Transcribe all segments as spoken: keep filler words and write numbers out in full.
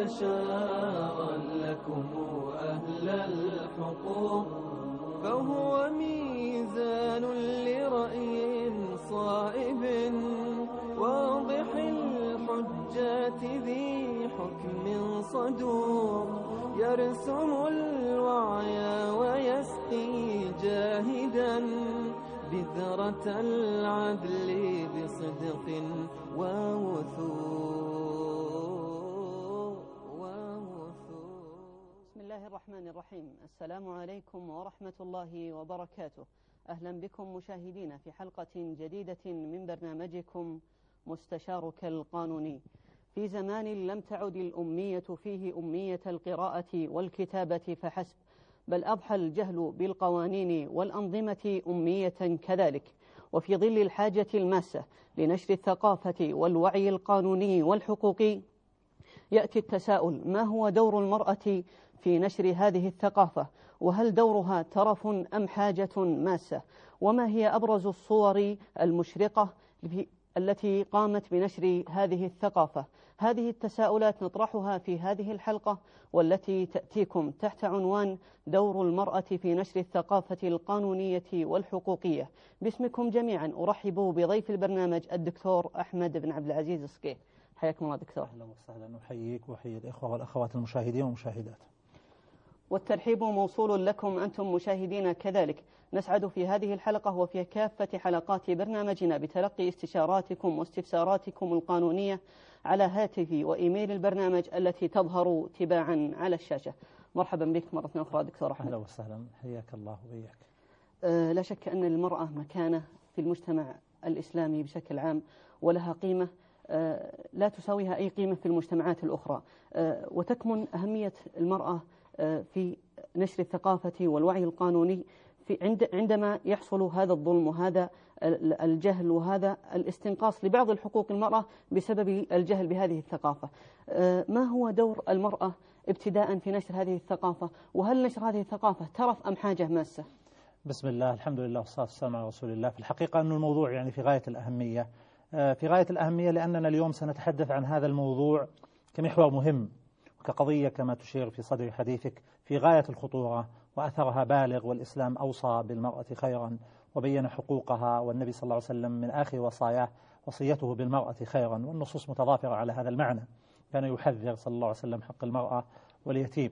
مستشارا لكم أهل الحقوق، فهو ميزان لرأي صائب واضح الحجة ذي حكم صدوق، يرسم الوعي ويسقي جاهدا بذرة العدل بصدق ووثوق. بسم الله الرحمن الرحيم. السلام عليكم ورحمة الله وبركاته. أهلا بكم مشاهدين في حلقة جديدة من برنامجكم مستشارك القانوني. في زمان لم تعد الأمية فيه أمية القراءة والكتابة فحسب، بل أضحى الجهل بالقوانين والأنظمة أمية كذلك. وفي ظل الحاجة الماسة لنشر الثقافة والوعي القانوني والحقوقي، يأتي التساؤل: ما هو دور المرأة في نشر هذه الثقافة؟ وهل دورها ترف أم حاجة ماسة؟ وما هي أبرز الصور المشرقة التي قامت بنشر هذه الثقافة؟ هذه التساؤلات نطرحها في هذه الحلقة، والتي تأتيكم تحت عنوان دور المرأة في نشر الثقافة القانونية والحقوقية. باسمكم جميعا أرحب بضيف البرنامج الدكتور أحمد بن عبد العزيز السقيف. حياكم الله دكتور. أهلا وسهلا، أحييك وأحيي الإخوة والأخوات المشاهدين والمشاهدات. والترحيب موصول لكم أنتم مشاهدين كذلك. نسعد في هذه الحلقة وفي كافة حلقات برنامجنا بتلقي استشاراتكم واستفساراتكم القانونية على هاتف وإيميل البرنامج التي تظهر تباعا على الشاشة. مرحبا بك مرة أخرى دكتور أحمد. أهلا وسهلا، حياك الله وبياك. أه لا شك أن المرأة مكانة في المجتمع الإسلامي بشكل عام، ولها قيمة أه لا تساويها أي قيمة في المجتمعات الأخرى، أه وتكمن أهمية المرأة في نشر الثقافة والوعي القانوني في عند عندما يحصل هذا الظلم وهذا الجهل وهذا الاستنقاص لبعض الحقوق المرأة بسبب الجهل بهذه الثقافة. ما هو دور المرأة ابتداء في نشر هذه الثقافة؟ وهل نشر هذه الثقافة ترف أم حاجة ماسة؟ بسم الله، الحمد لله والصلاة والسلام على رسول الله. في الحقيقة أن الموضوع يعني في غاية الأهمية في غاية الأهمية لأننا اليوم سنتحدث عن هذا الموضوع كمحور مهم، كقضية كما تشير في صدر حديثك في غاية الخطورة، وأثرها بالغ، والإسلام أوصى بالمرأة خيرا وبين حقوقها، والنبي صلى الله عليه وسلم من آخر وصاياه وصيته بالمرأة خيرا، والنصوص متضافرة على هذا المعنى. كان يحذر صلى الله عليه وسلم حق المرأة واليتيم.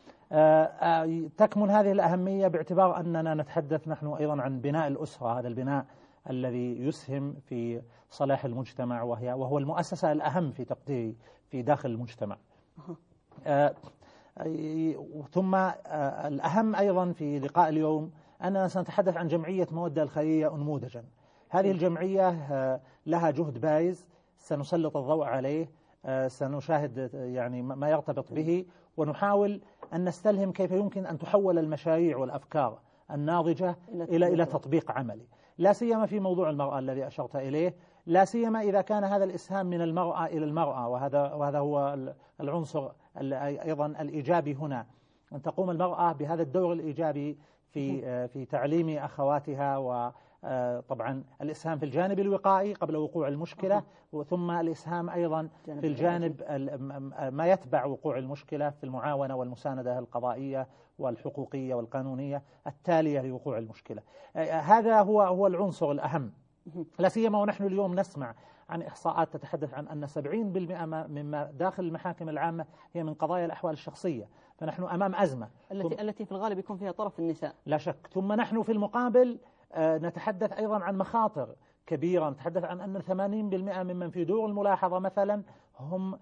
تكمن هذه الأهمية باعتبار أننا نتحدث نحن أيضا عن بناء الأسرة، هذا البناء الذي يسهم في صلاح المجتمع، وهي وهو المؤسسة الأهم في تقديري في داخل المجتمع. آه ثم آه الأهم أيضا في لقاء اليوم أننا سنتحدث عن جمعية مودة الخيرية أنموذجا. هذه الجمعية آه لها جهد بارز سنسلط الضوء عليه، آه سنشاهد يعني ما يرتبط به، ونحاول أن نستلهم كيف يمكن أن تحول المشاريع والأفكار الناضجة إلى إلى تطبيق عملي، لا سيما في موضوع المرأة الذي أشرت إليه، لا سيما إذا كان هذا الإسهام من المرأة إلى المرأة، وهذا وهذا هو العنصر أيضا الإيجابي هنا، أن تقوم المرأة بهذا الدور الإيجابي في في تعليم أخواتها، وطبعا الإسهام في الجانب الوقائي قبل وقوع المشكلة، ثم الإسهام أيضا في الجانب ما يتبع وقوع المشكلة في المعاونة والمساندة القضائية والحقوقية والقانونية التالية لوقوع المشكلة. هذا هو هو العنصر الأهم، لا سيما ونحن اليوم نسمع عن إحصاءات تتحدث عن أن سبعين بالمئة مما داخل المحاكم العامة هي من قضايا الأحوال الشخصية، فنحن أمام أزمة التي التي في الغالب يكون فيها طرف النساء لا شك. ثم نحن في المقابل نتحدث أيضا عن مخاطر كبيرة، نتحدث عن أن ثمانين بالمئة ممن في دور الملاحظة مثلا هم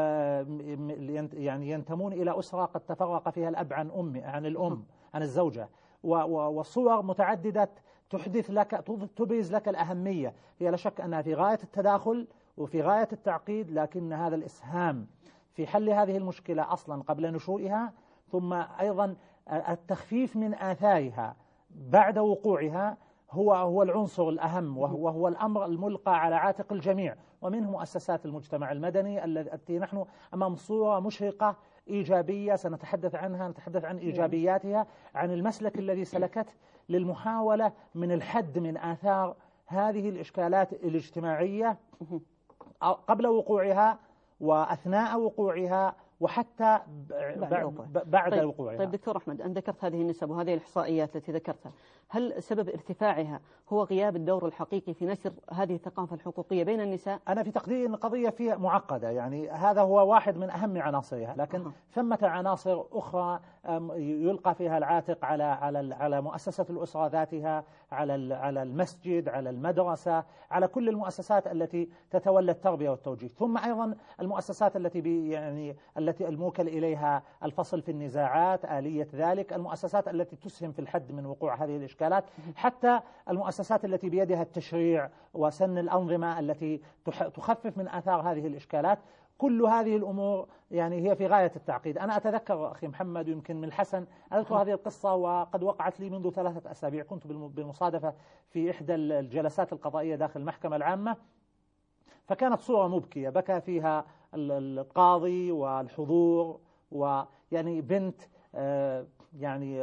يعني ينتمون إلى أسرة قد تفرق فيها الأب عن أم عن الأم عن الزوجة، والصور متعددة تحدث لك تبرز لك الأهمية. هي لا شك أنها في غاية التداخل وفي غاية التعقيد، لكن هذا الإسهام في حل هذه المشكلة أصلا قبل نشوئها، ثم أيضا التخفيف من آثارها بعد وقوعها هو هو العنصر الأهم، وهو الأمر الملقى على عاتق الجميع، ومنه مؤسسات المجتمع المدني التي نحن أمام صورة مشرقة إيجابية سنتحدث عنها، نتحدث عن إيجابياتها، عن المسلك الذي سلكته للمحاولة من الحد من آثار هذه الإشكالات الاجتماعية قبل وقوعها وأثناء وقوعها وحتى بعد, بعد طيب وقوعها. طيب دكتور أحمد، أن ذكرت هذه النسب وهذه الإحصائيات التي ذكرتها، هل سبب ارتفاعها هو غياب الدور الحقيقي في نشر هذه الثقافة الحقوقية بين النساء؟ أنا في تقديري أن القضية فيها معقدة، يعني هذا هو واحد من أهم عناصرها، لكن أه. ثمة عناصر أخرى يلقى فيها العاتق على على على مؤسسة الأسرة ذاتها، على على المسجد، على المدرسة، على كل المؤسسات التي تتولى التربية والتوجيه، ثم أيضا المؤسسات التي بي يعني التي الموكل إليها الفصل في النزاعات، آلية ذلك، المؤسسات التي تسهم في الحد من وقوع هذه الإشكالات، حتى المؤسسات التي بيدها التشريع وسن الأنظمة التي تخفف من آثار هذه الإشكالات. كل هذه الأمور يعني هي في غاية التعقيد. أنا أتذكر أخي محمد، يمكن من الحسن أذكر هذه القصة وقد وقعت لي منذ ثلاثة أسابيع، كنت بالمصادفة في إحدى الجلسات القضائية داخل المحكمة العامة، فكانت صورة مبكية بكى فيها القاضي والحضور، ويعني بنت يعني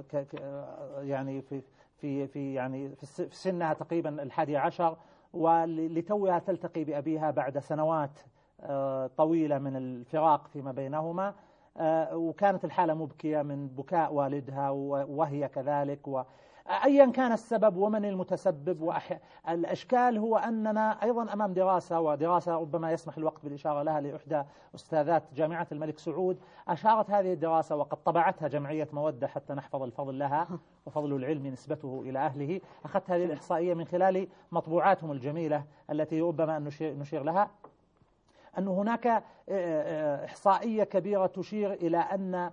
يعني في في في يعني في سنها تقريبا الحادي عشر، ولتوها تلتقي بأبيها بعد سنوات طويلة من الفراق فيما بينهما، وكانت الحالة مبكية من بكاء والدها وهي كذلك، وأيا كان السبب ومن المتسبب. والأشكال هو أننا أيضا أمام دراسة، ودراسة ربما يسمح الوقت بالإشارة لها لإحدى أستاذات جامعة الملك سعود، أشارت هذه الدراسة وقد طبعتها جمعية مودة حتى نحفظ الفضل لها، وفضل العلم نسبته إلى أهله. أخذت هذه الإحصائية من خلال مطبوعاتهم الجميلة التي ربما نشير لها، أن هناك إحصائية كبيرة تشير إلى أن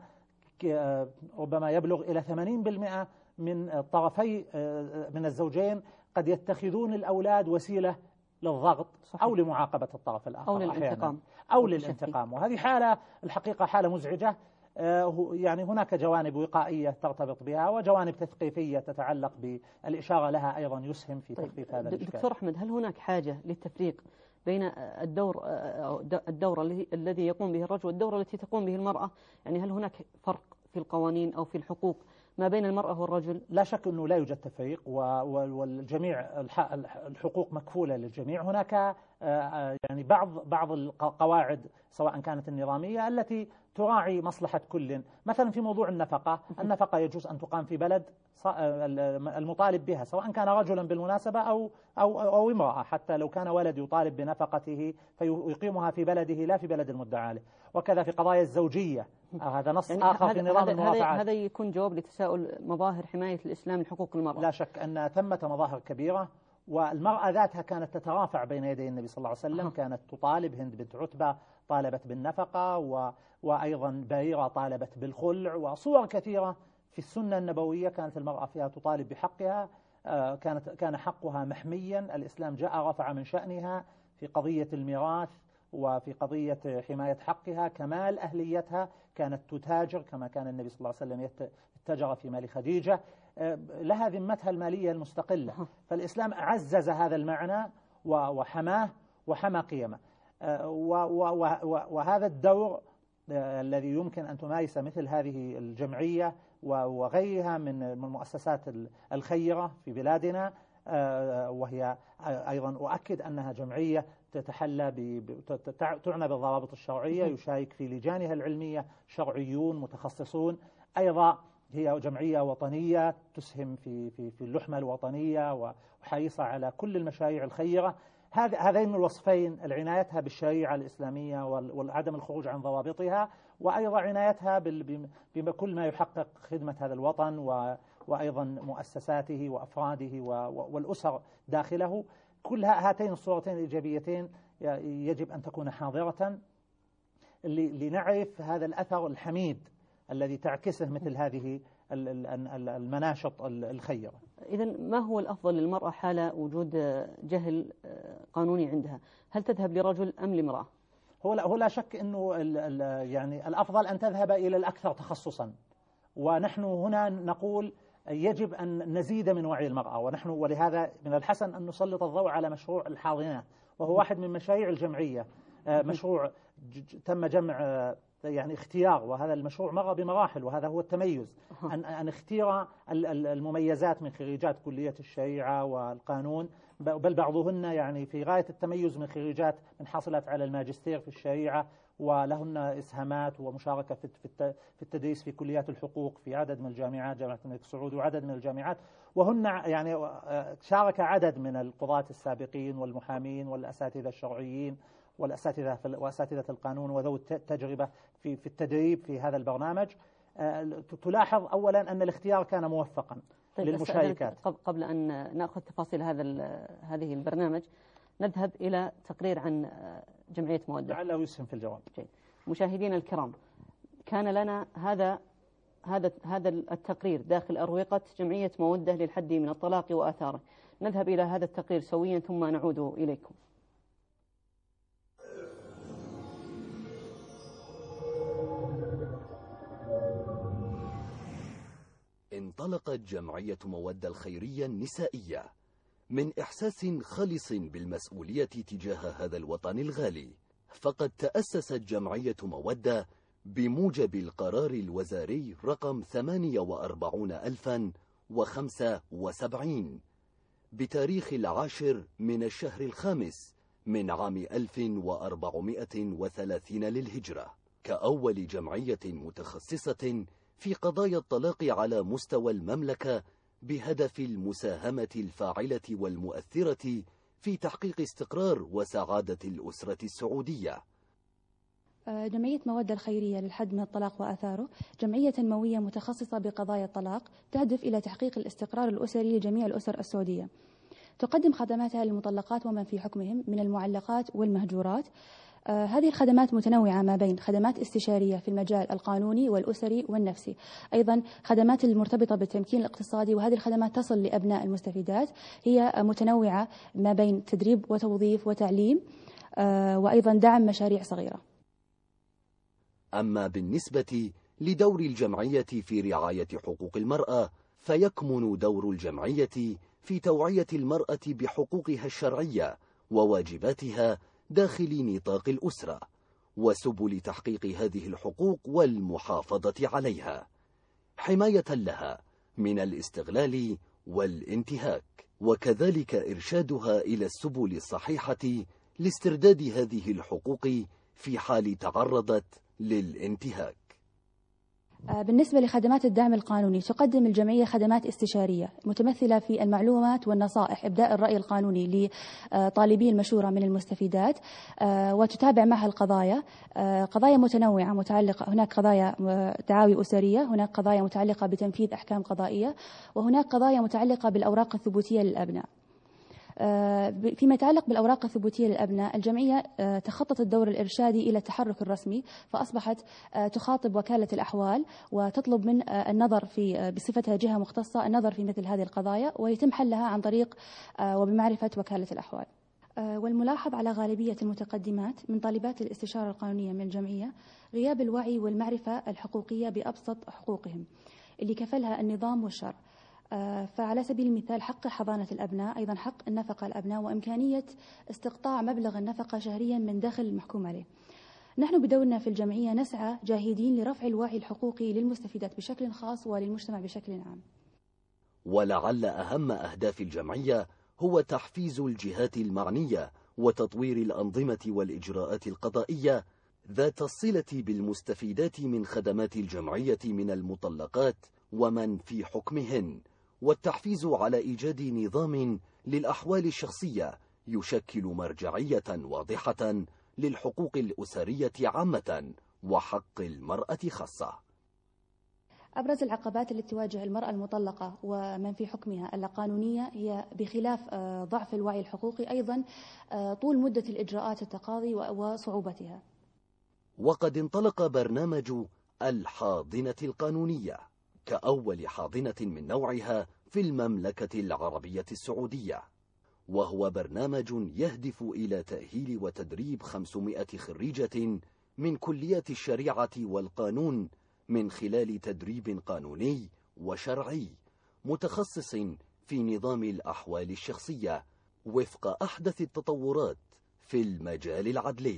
ربما يبلغ إلى ثمانين بالمئة من طرفي من الزوجين قد يتخذون الأولاد وسيلة للضغط أو لمعاقبة الطرف الآخر أو للانتقام أو للانتقام وهذه حالة الحقيقة حالة مزعجة. يعني هناك جوانب وقائية ترتبط بها وجوانب تثقيفية تتعلق بالإشارة لها أيضا يسهم في تخفيف هذا الإشكال. دكتور أحمد، هل هناك حاجة للتفريق بين الدور الدور الذي يقوم به الرجل والدور التي تقوم به المرأة؟ يعني هل هناك فرق في القوانين أو في الحقوق ما بين المرأة والرجل؟ لا شك أنه لا يوجد تفريق، والجميع الحقوق مكفولة للجميع. هناك يعني بعض بعض القواعد سواء كانت النظامية التي تراعي مصلحة كل، مثلا في موضوع النفقة، النفقة يجوز أن تقام في بلد المطالب بها سواء كان رجلا بالمناسبة أو أو أو امرأة، حتى لو كان ولد يطالب بنفقته فيقيمها في بلده لا في بلد المدعى عليه. وكذا في قضايا الزوجية، هذا نص يعني آخر في نظام المرافعات. هذا يكون جواب لتساؤل مظاهر حماية الإسلام لحقوق المرأة. لا شك أن ثمة مظاهر كبيرة، والمرأة ذاتها كانت تترافع بين يدي النبي صلى الله عليه وسلم. كانت تطالب، هند بنت عتبة طالبت بالنفقة، و... وأيضا بريرة طالبت بالخلع، وصور كثيرة في السنة النبوية كانت المرأة فيها تطالب بحقها، كانت كان حقها محميا. الإسلام جاء رفع من شأنها في قضية الميراث وفي قضية حماية حقها، كمال أهليتها، كانت تتاجر كما كان النبي صلى الله عليه وسلم يتجر في مال خديجة، لها ذمتها المالية المستقلة. فالإسلام عزز هذا المعنى وحماه وحمى قيمه، وهذا الدور الذي يمكن أن تمارس مثل هذه الجمعية وغيرها من المؤسسات الخيرة في بلادنا، وهي أيضا أؤكد أنها جمعية تتحلى تعنى بالضوابط الشرعية، يشارك في لجانها العلمية شرعيون متخصصون، أيضا هي جمعية وطنية تسهم في في في اللحمة الوطنية وحريصة على كل المشاريع الخيرة. هذين الوصفين، العنايتها بالشريعة الإسلامية وعدم الخروج عن ضوابطها، وأيضا عنايتها بكل ما يحقق خدمة هذا الوطن وأيضا مؤسساته وأفراده والأسر داخله، كل هاتين الصورتين الإيجابيتين يجب أن تكون حاضرة لنعرف هذا الأثر الحميد الذي تعكسه مثل هذه المناشط الخيرة. إذن ما هو الأفضل للمرأة حال وجود جهل قانوني عندها؟ هل تذهب لرجل أم لامرأة؟ هو لا, هو لا شك أنه يعني الأفضل أن تذهب إلى الأكثر تخصصا، ونحن هنا نقول يجب أن نزيد من وعي المرأة، ونحن ولهذا من الحسن أن نسلط الضوء على مشروع الحاضنات، وهو واحد من مشاريع الجمعية، مشروع تم جمع يعني اختيار، وهذا المشروع مر بمراحل، وهذا هو التميز، أن, أن اختيار المميزات من خريجات كلية الشريعة والقانون، بل بعضهن يعني في غاية التميز من خريجات من حاصلات على الماجستير في الشريعة ولهن إسهامات ومشاركة في التدريس في كليات الحقوق في عدد من الجامعات، جامعة الملك سعود وعدد من الجامعات، وهن يعني شارك عدد من القضاة السابقين والمحامين والأساتذة الشرعيين والأساتذة وأساتذة القانون وذوي التجربة في في التدريب في هذا البرنامج. تلاحظ أولا أن الاختيار كان موفقا طيب للمشاركات. قبل أن نأخذ تفاصيل هذا هذه البرنامج نذهب إلى تقرير عن جمعية مودة لعله يسهم في الجواب. جيد. مشاهدينا الكرام، كان لنا هذا هذا هذا التقرير داخل أروقة جمعية مودة للحد من الطلاق وآثاره. نذهب إلى هذا التقرير سويا ثم نعود إليكم. انطلقت جمعية مودة الخيرية النسائية من إحساس خالص بالمسؤولية تجاه هذا الوطن الغالي، فقد تأسست جمعية مودة بموجب القرار الوزاري رقم ثمانية وأربعين ألفا وخمسة وسبعين بتاريخ العاشر من الشهر الخامس من عام ألف وأربعمائة وثلاثين للهجرة، كأول جمعية متخصصة في قضايا الطلاق على مستوى المملكة، بهدف المساهمة الفاعلة والمؤثرة في تحقيق استقرار وسعادة الأسرة السعودية. جمعية مودة الخيرية للحد من الطلاق وآثاره جمعية تنموية متخصصة بقضايا الطلاق، تهدف إلى تحقيق الاستقرار الأسري لجميع الأسر السعودية. تقدم خدماتها للمطلقات ومن في حكمهم من المعلقات والمهجورات. آه هذه الخدمات متنوعة ما بين خدمات استشارية في المجال القانوني والأسري والنفسي، أيضا خدمات المرتبطة بالتمكين الاقتصادي، وهذه الخدمات تصل لأبناء المستفيدات. هي متنوعة ما بين تدريب وتوظيف وتعليم، آه وأيضا دعم مشاريع صغيرة. أما بالنسبة لدور الجمعية في رعاية حقوق المرأة، فيكمن دور الجمعية في توعية المرأة بحقوقها الشرعية وواجباتها داخل نطاق الأسرة، وسبل تحقيق هذه الحقوق والمحافظة عليها، حماية لها من الاستغلال والانتهاك، وكذلك إرشادها إلى السبل الصحيحة لاسترداد هذه الحقوق في حال تعرضت للانتهاك. بالنسبة لخدمات الدعم القانوني، تقدم الجمعية خدمات استشارية متمثلة في المعلومات والنصائح، إبداء الرأي القانوني لطالبي المشورة من المستفيدات، وتتابع معها القضايا، قضايا متنوعة متعلقة، هناك قضايا دعاوي أسرية، هناك قضايا متعلقة بتنفيذ أحكام قضائية، وهناك قضايا متعلقة بالأوراق الثبوتية للأبناء. فيما يتعلق بالأوراق الثبوتية للأبناء، الجمعية تخطط الدور الإرشادي إلى التحرك الرسمي، فأصبحت تخاطب وكالة الأحوال وتطلب من النظر في بصفتها جهة مختصة النظر في مثل هذه القضايا، ويتم حلها عن طريق وبمعرفة وكالة الأحوال. والملاحظ على غالبية المتقدمات من طالبات الاستشارة القانونية من الجمعية غياب الوعي والمعرفة الحقوقية بأبسط حقوقهم اللي كفلها النظام والشرع. فعلى سبيل المثال حق حضانة الأبناء، أيضا حق النفقة الأبناء، وإمكانية استقطاع مبلغ النفقة شهريا من دخل المحكوم عليه. نحن بدورنا في الجمعية نسعى جاهدين لرفع الوعي الحقوقي للمستفيدات بشكل خاص وللمجتمع بشكل عام. ولعل أهم أهداف الجمعية هو تحفيز الجهات المعنية وتطوير الأنظمة والإجراءات القضائية ذات الصلة بالمستفيدات من خدمات الجمعية من المطلقات ومن في حكمهن، والتحفيز على إيجاد نظام للأحوال الشخصية يشكل مرجعية واضحة للحقوق الأسرية عامة وحق المرأة خاصة. أبرز العقبات التي تواجه المرأة المطلقة ومن في حكمها القانونية هي بخلاف ضعف الوعي الحقوقي، أيضا طول مدة الإجراءات التقاضي وصعوبتها. وقد انطلق برنامج الحاضنة القانونية كأول حاضنة من نوعها في المملكة العربية السعودية، وهو برنامج يهدف إلى تأهيل وتدريب خمسمائة خريجة من كليات الشريعة والقانون من خلال تدريب قانوني وشرعي متخصص في نظام الأحوال الشخصية وفق أحدث التطورات في المجال العدلي.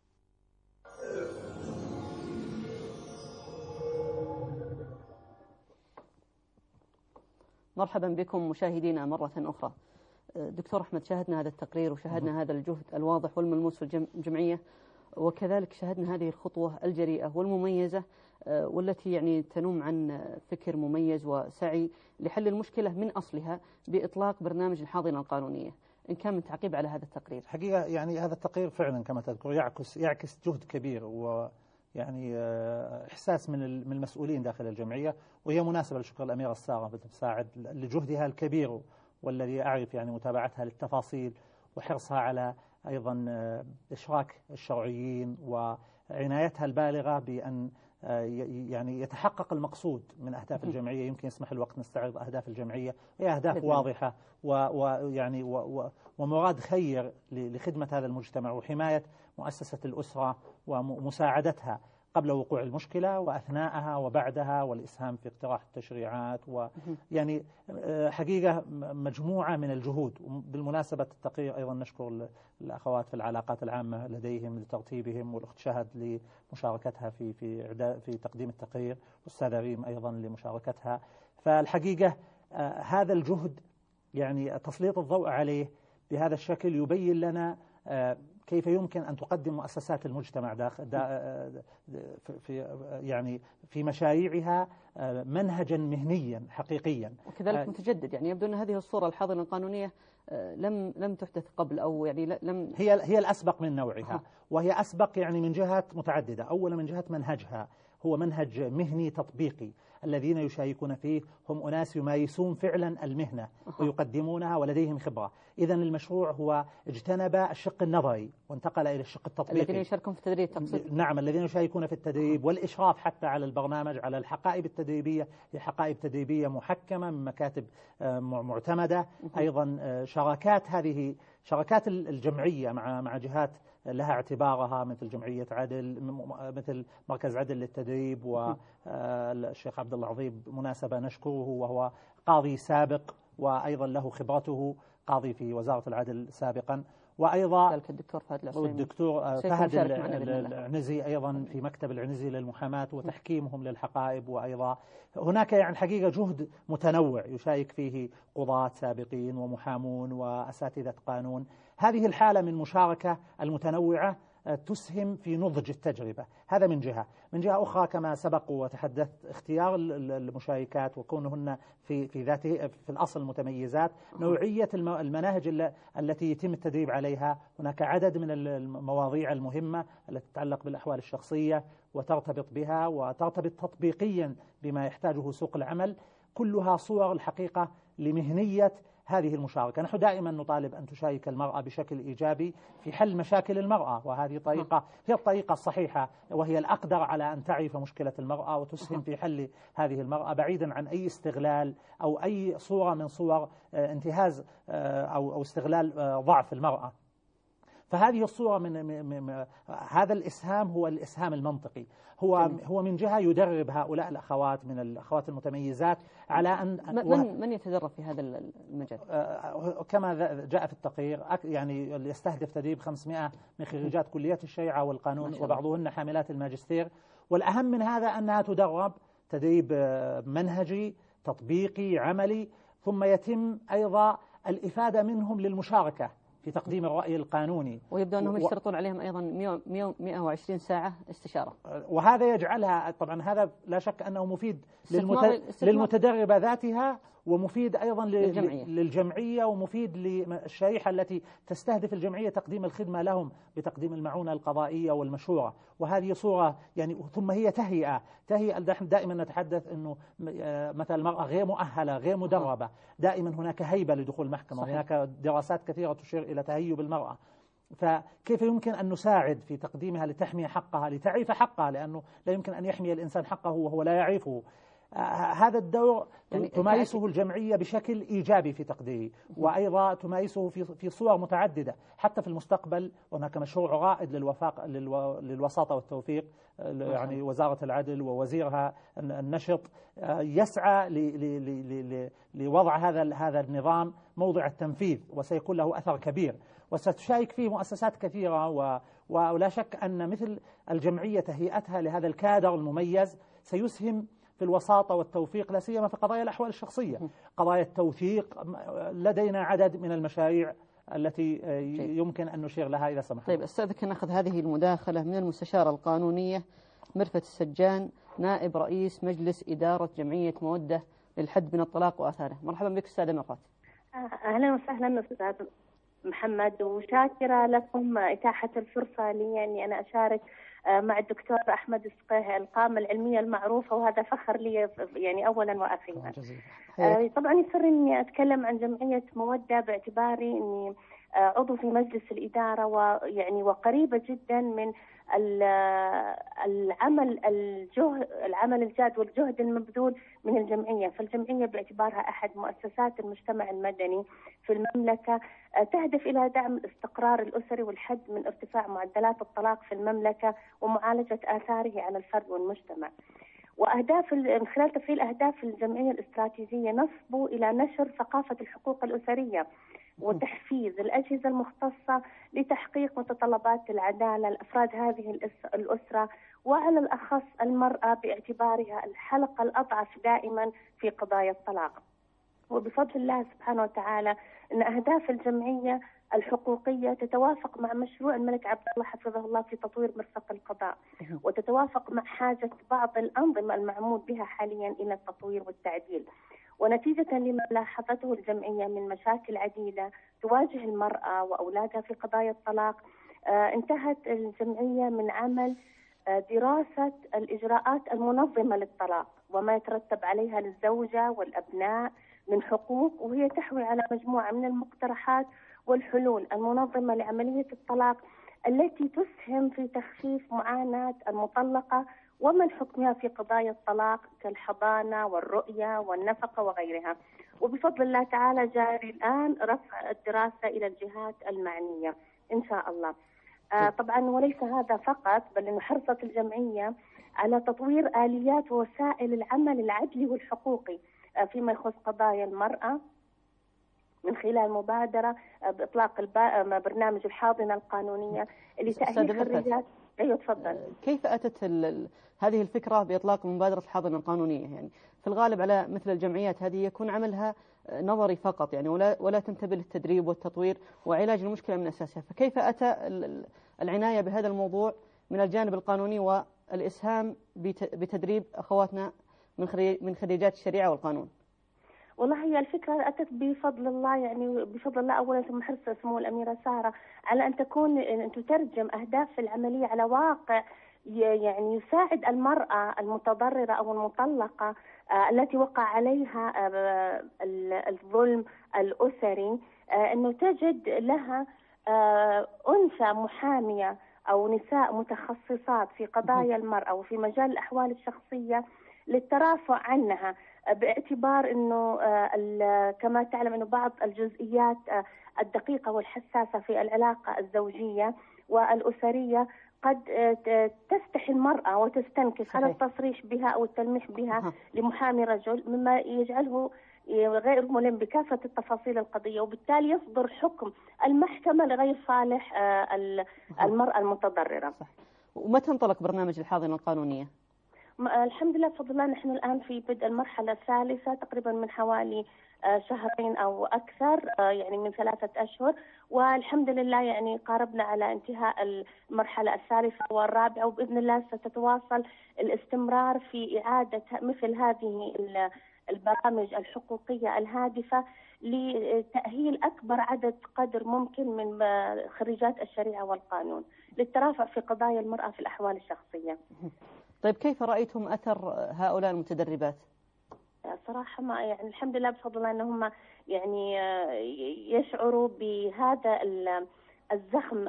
مرحبا بكم مشاهدينا مرة أخرى. دكتور أحمد، شاهدنا هذا التقرير وشاهدنا هذا الجهد الواضح والملموس في الجمعية، وكذلك شاهدنا هذه الخطوة الجريئة والمميزة والتي يعني تنم عن فكر مميز وسعي لحل المشكلة من أصلها بإطلاق برنامج الحاضنة القانونية. إن كان من تعقيب على هذا التقرير. حقيقة يعني هذا التقرير فعلا كما تذكر يعكس يعكس جهد كبير ويعني إحساس من من المسؤولين داخل الجمعية، وهي مناسبة لشكر الأميرة السارة بنت مساعد لجهدها الكبير والذي أعرف يعني متابعتها للتفاصيل وحرصها على أيضا إشراك الشرعيين وعنايتها البالغة بأن يعني يتحقق المقصود من أهداف الجمعية. يمكن يسمح الوقت نستعرض أهداف الجمعية، هي أهداف واضحة ويعني ومراد خير لخدمة هذا المجتمع وحماية مؤسسة الأسرة ومساعدتها قبل وقوع المشكلة وأثناءها وبعدها، والإسهام في اقتراح التشريعات، ويعني حقيقة مجموعة من الجهود. بالمناسبة التقرير أيضا نشكر الأخوات في العلاقات العامة لديهم لترتيبهم، والأخت شهد لمشاركتها في في في تقديم التقرير، والأستاذة ريم أيضا لمشاركتها. فالحقيقة هذا الجهد يعني تسليط الضوء عليه بهذا الشكل يبين لنا كيف يمكن أن تقدم مؤسسات المجتمع داخل في يعني في مشاريعها منهجا مهنيا حقيقيا وكذلك متجدد. يعني يبدو أن هذه الصورة الحاضنة القانونية لم لم تحدث قبل، أو يعني لم هي هي الأسبق من نوعها، وهي أسبق يعني من جهات متعددة. أولا من جهة منهجها، هو منهج مهني تطبيقي، الذين يشاركون فيه هم أناس يمارسون فعلا المهنة ويقدمونها ولديهم خبرة. إذن المشروع هو اجتنب الشق النظري وانتقل إلى الشق التطبيقي. الذين يشاركون في التدريب تقصد؟ نعم، الذين يشاركون في التدريب والإشراف حتى على البرنامج، على الحقائب التدريبية، هي حقائب تدريبية محكمة من مكاتب معتمدة. أيضا شراكات، هذه شراكات الجمعية مع مع جهات لها اعتبارها مثل جمعية عدل، مثل مركز عدل للتدريب، والشيخ عبد الله عظيم مناسبة نشكره، وهو قاضي سابق وأيضا له خبرته، قاضي في وزارة العدل سابقا، وأيضا الدكتور فهد العصيمي والدكتور فهد العنزي أيضا في مكتب العنزي للمحاماة وتحكيمهم للحقائب. وأيضا هناك يعني حقيقة جهد متنوع يشارك فيه قضاة سابقين ومحامون وأساتذة قانون. هذه الحالة من مشاركة المتنوعة تسهم في نضج التجربة. هذا من جهة. من جهة أخرى كما سبق وتحدثت، اختيار المشاركات وكونهن في في ذاته في الأصل متميزات، نوعية المناهج التي يتم التدريب عليها. هناك عدد من المواضيع المهمة التي تتعلق بالأحوال الشخصية وترتبط بها وترتبط تطبيقيا بما يحتاجه سوق العمل، كلها صور الحقيقة لمهنية هذه المشاركة. نحن دائما نطالب أن تشارك المرأة بشكل إيجابي في حل مشاكل المرأة، وهذه طريقة هي الطريقة الصحيحة، وهي الأقدر على أن تعرف مشكلة المرأة وتسهم في حل هذه المرأة بعيدا عن أي استغلال أو أي صورة من صور انتهاز أو استغلال ضعف المرأة. فهذه الصورة من, من, من هذا الإسهام هو الإسهام المنطقي، هو هو من جهة يدرب هؤلاء الأخوات من الأخوات المتميزات على أن من من يتدرب في هذا المجال كما جاء في التقرير، يعني يستهدف تدريب خمسمائة من خريجات كليات الشريعة والقانون وبعضهن حاملات الماجستير. والأهم من هذا أنها تدرب تدريب منهجي تطبيقي عملي، ثم يتم أيضا الإفادة منهم للمشاركة في تقديم الرأي القانوني. ويبدو أنهم يشترطون عليهم أيضا مئة وعشرين ساعة استشارة، وهذا يجعلها طبعا هذا لا شك أنه مفيد للمتدربة ذاتها، ومفيد أيضا للجمعية. للجمعية ومفيد للشريحة التي تستهدف الجمعية تقديم الخدمة لهم بتقديم المعونة القضائية والمشورة. وهذه صورة يعني، ثم هي تهيئة تهيئة دائما نتحدث أنه مثلا المرأة غير مؤهلة غير مدربة، دائما هناك هيبة لدخول المحكمة، هناك دراسات كثيرة تشير إلى تهيب المرأة. فكيف يمكن أن نساعد في تقديمها لتحمي حقها، لتعرف حقها، لأنه لا يمكن أن يحمي الإنسان حقه وهو لا يعرفه. هذا الدور يعني تمارسه الجمعية بشكل إيجابي في تقديري، وأيضا تمارسه في في صور متعددة حتى في المستقبل. هناك مشروع رائد للوفاق للوساطة والتوفيق، يعني وزارة العدل ووزيرها النشط يسعى لوضع هذا هذا النظام موضع التنفيذ، وسيكون له أثر كبير، وستشارك فيه مؤسسات كثيرة. ولا شك أن مثل الجمعية تهيئتها لهذا الكادر المميز سيسهم في الوساطة والتوفيق، لا سيما في قضايا الأحوال الشخصية، قضايا التوثيق. لدينا عدد من المشاريع التي يمكن أن نشير لها إذا سمحت. طيب أستاذك نأخذ هذه المداخلة من المستشارة القانونية مرفت السجان، نائب رئيس مجلس إدارة جمعية مودة للحد من الطلاق وآثاره. مرحبا بك أستاذة مرفت. أهلا وسهلا أستاذ محمد، وشاكرة لكم إتاحة الفرصة لي أني أنا أشارك مع الدكتور أحمد السقيه القامة العلمية المعروفة، وهذا فخر لي يعني أولا وأخيرا. طبعا يسرني أني أتكلم عن جمعية مودة باعتباري أني عضو في مجلس الإدارة، ويعني وقريبة جدا من العمل الجهد العمل الجاد والجهد المبذول من الجمعية. فالجمعية باعتبارها أحد مؤسسات المجتمع المدني في المملكة تهدف إلى دعم الاستقرار الأسري والحد من ارتفاع معدلات الطلاق في المملكة ومعالجة آثاره على الفرد والمجتمع. وأهداف من خلال تفعيل أهداف الجمعية الاستراتيجية نصب إلى نشر ثقافة الحقوق الأسرية وتحفيز الأجهزة المختصة لتحقيق متطلبات العدالة لأفراد هذه الأسرة، وعلى الأخص المرأة باعتبارها الحلقة الأضعف دائما في قضايا الطلاق. وبفضل الله سبحانه وتعالى أن أهداف الجمعية الحقوقية تتوافق مع مشروع الملك عبد الله حفظه الله في تطوير مرفق القضاء، وتتوافق مع حاجة بعض الأنظمة المعمول بها حاليا إلى التطوير والتعديل. ونتيجة لما لاحظته الجمعية من مشاكل عديدة تواجه المرأة وأولادها في قضايا الطلاق، آه انتهت الجمعية من عمل آه دراسة الإجراءات المنظمة للطلاق وما يترتب عليها للزوجة والأبناء من حقوق، وهي تحوي على مجموعة من المقترحات والحلول المنظمة لعملية الطلاق التي تسهم في تخفيف معاناة المطلقة ومن حكمها في قضايا الطلاق كالحضانة والرؤية والنفقة وغيرها. وبفضل الله تعالى جاري الآن رفع الدراسة إلى الجهات المعنية إن شاء الله. آه طبعا وليس هذا فقط، بل أنه حرصت الجمعية على تطوير آليات ووسائل العمل العدلي والحقوقي آه فيما يخص قضايا المرأة من خلال مبادرة آه بإطلاق برنامج الحاضنة القانونية اللي تأهيل خريجات. أيوة تفضل. كيف أتت هذه الفكرة بإطلاق مبادرة الحاضنة القانونية؟ يعني في الغالب على مثل الجمعيات هذه يكون عملها نظري فقط، يعني ولا ولا تنتبه للتدريب والتطوير وعلاج المشكلة من أساسها. فكيف أتى العناية بهذا الموضوع من الجانب القانوني والإسهام بتدريب أخواتنا من من خريجات الشريعة والقانون؟ والله هي الفكرة أتت بفضل الله، يعني بفضل الله أولا ثم حرص سمو الأميرة سارة على أن تكون أن تترجم أهداف العملية على واقع يعني يساعد المرأة المتضررة أو المطلقة التي وقع عليها الظلم الأسري أنه تجد لها أنثى محامية أو نساء متخصصات في قضايا المرأة وفي مجال الأحوال الشخصية للترافع عنها، باعتبار أنه كما تعلم أنه بعض الجزئيات الدقيقة والحساسة في العلاقة الزوجية والأسرية قد تستحي المرأة وتستنكف على التصريح بها أو التلميح بها لمحامي رجل، مما يجعله غير ملم بكافة التفاصيل القضية، وبالتالي يصدر حكم المحكمة لغير صالح المرأة المتضررة. ومتى انطلق برنامج الحاضنة القانونية؟ الحمد لله بفضل الله نحن الآن في بدء المرحلة الثالثة تقريبا من حوالي شهرين أو أكثر، يعني من ثلاثة أشهر، والحمد لله يعني قاربنا على انتهاء المرحلة الثالثة والرابعة، وبإذن الله ستتواصل الاستمرار في إعادة مثل هذه البرامج الحقوقية الهادفة لتأهيل أكبر عدد قدر ممكن من خريجات الشريعة والقانون للترافع في قضايا المرأة في الأحوال الشخصية. طيب كيف رأيتم أثر هؤلاء المتدربات؟ صراحة ما يعني الحمد لله بفضل الله أنهم يعني يشعروا بهذا الزخم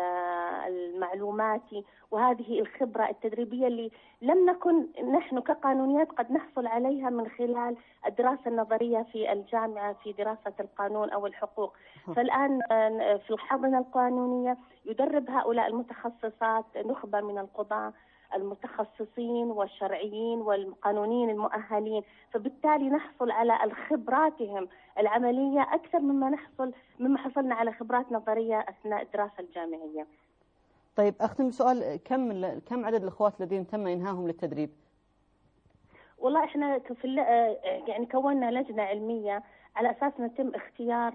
المعلوماتي وهذه الخبرة التدريبية اللي لم نكن نحن كقانونيات قد نحصل عليها من خلال الدراسة النظرية في الجامعة في دراسة القانون أو الحقوق. فالآن في الحاضنة القانونية يدرب هؤلاء المتخصصات نخبة من القضاة المتخصصين والشرعيين والقانونيين المؤهلين، فبالتالي نحصل على الخبراتهم العملية أكثر مما نحصل مما حصلنا على خبرات نظرية أثناء الدراسة الجامعية. طيب أختم بسؤال، كم كم عدد الأخوات الذين تم إنهاهم للتدريب؟ والله إحنا في يعني كونا لجنة علمية على أساس يتم اختيار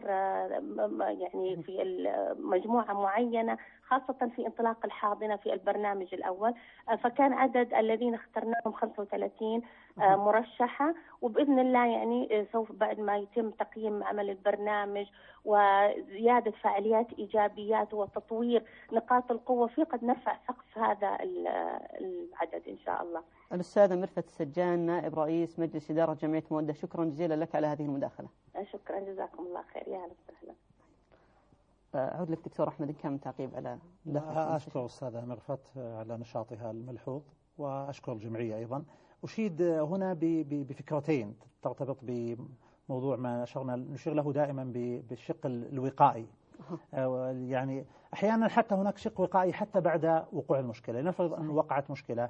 يعني في مجموعة معينة، خاصة في انطلاق الحاضنة في البرنامج الأول. فكان عدد الذين اخترناهم خمسة وثلاثين مرشحة، وبإذن الله يعني سوف بعد ما يتم تقييم عمل البرنامج وزيادة فعاليات إيجابيات وتطوير نقاط القوة فيه قد نرفع سقف هذا العدد إن شاء الله. الأستاذة مرفت السجان نائب رئيس مجلس إدارة جمعية مودة، شكرا جزيلا لك على هذه المداخلة. شكرا جزاكم الله خير. يا هلا وسهلا. أعود لك دكتور أحمد إن كان تعقيب على أشكر أستاذة مرفت على نشاطها الملحوظ، وأشكر الجمعية أيضا. أشيد هنا بفكرتين ترتبط بموضوع ما أشرنا نشير له دائما بالشق الوقائي. يعني أحيانا حتى هناك شق وقائي حتى بعد وقوع المشكلة. لنفرض أن وقعت مشكلة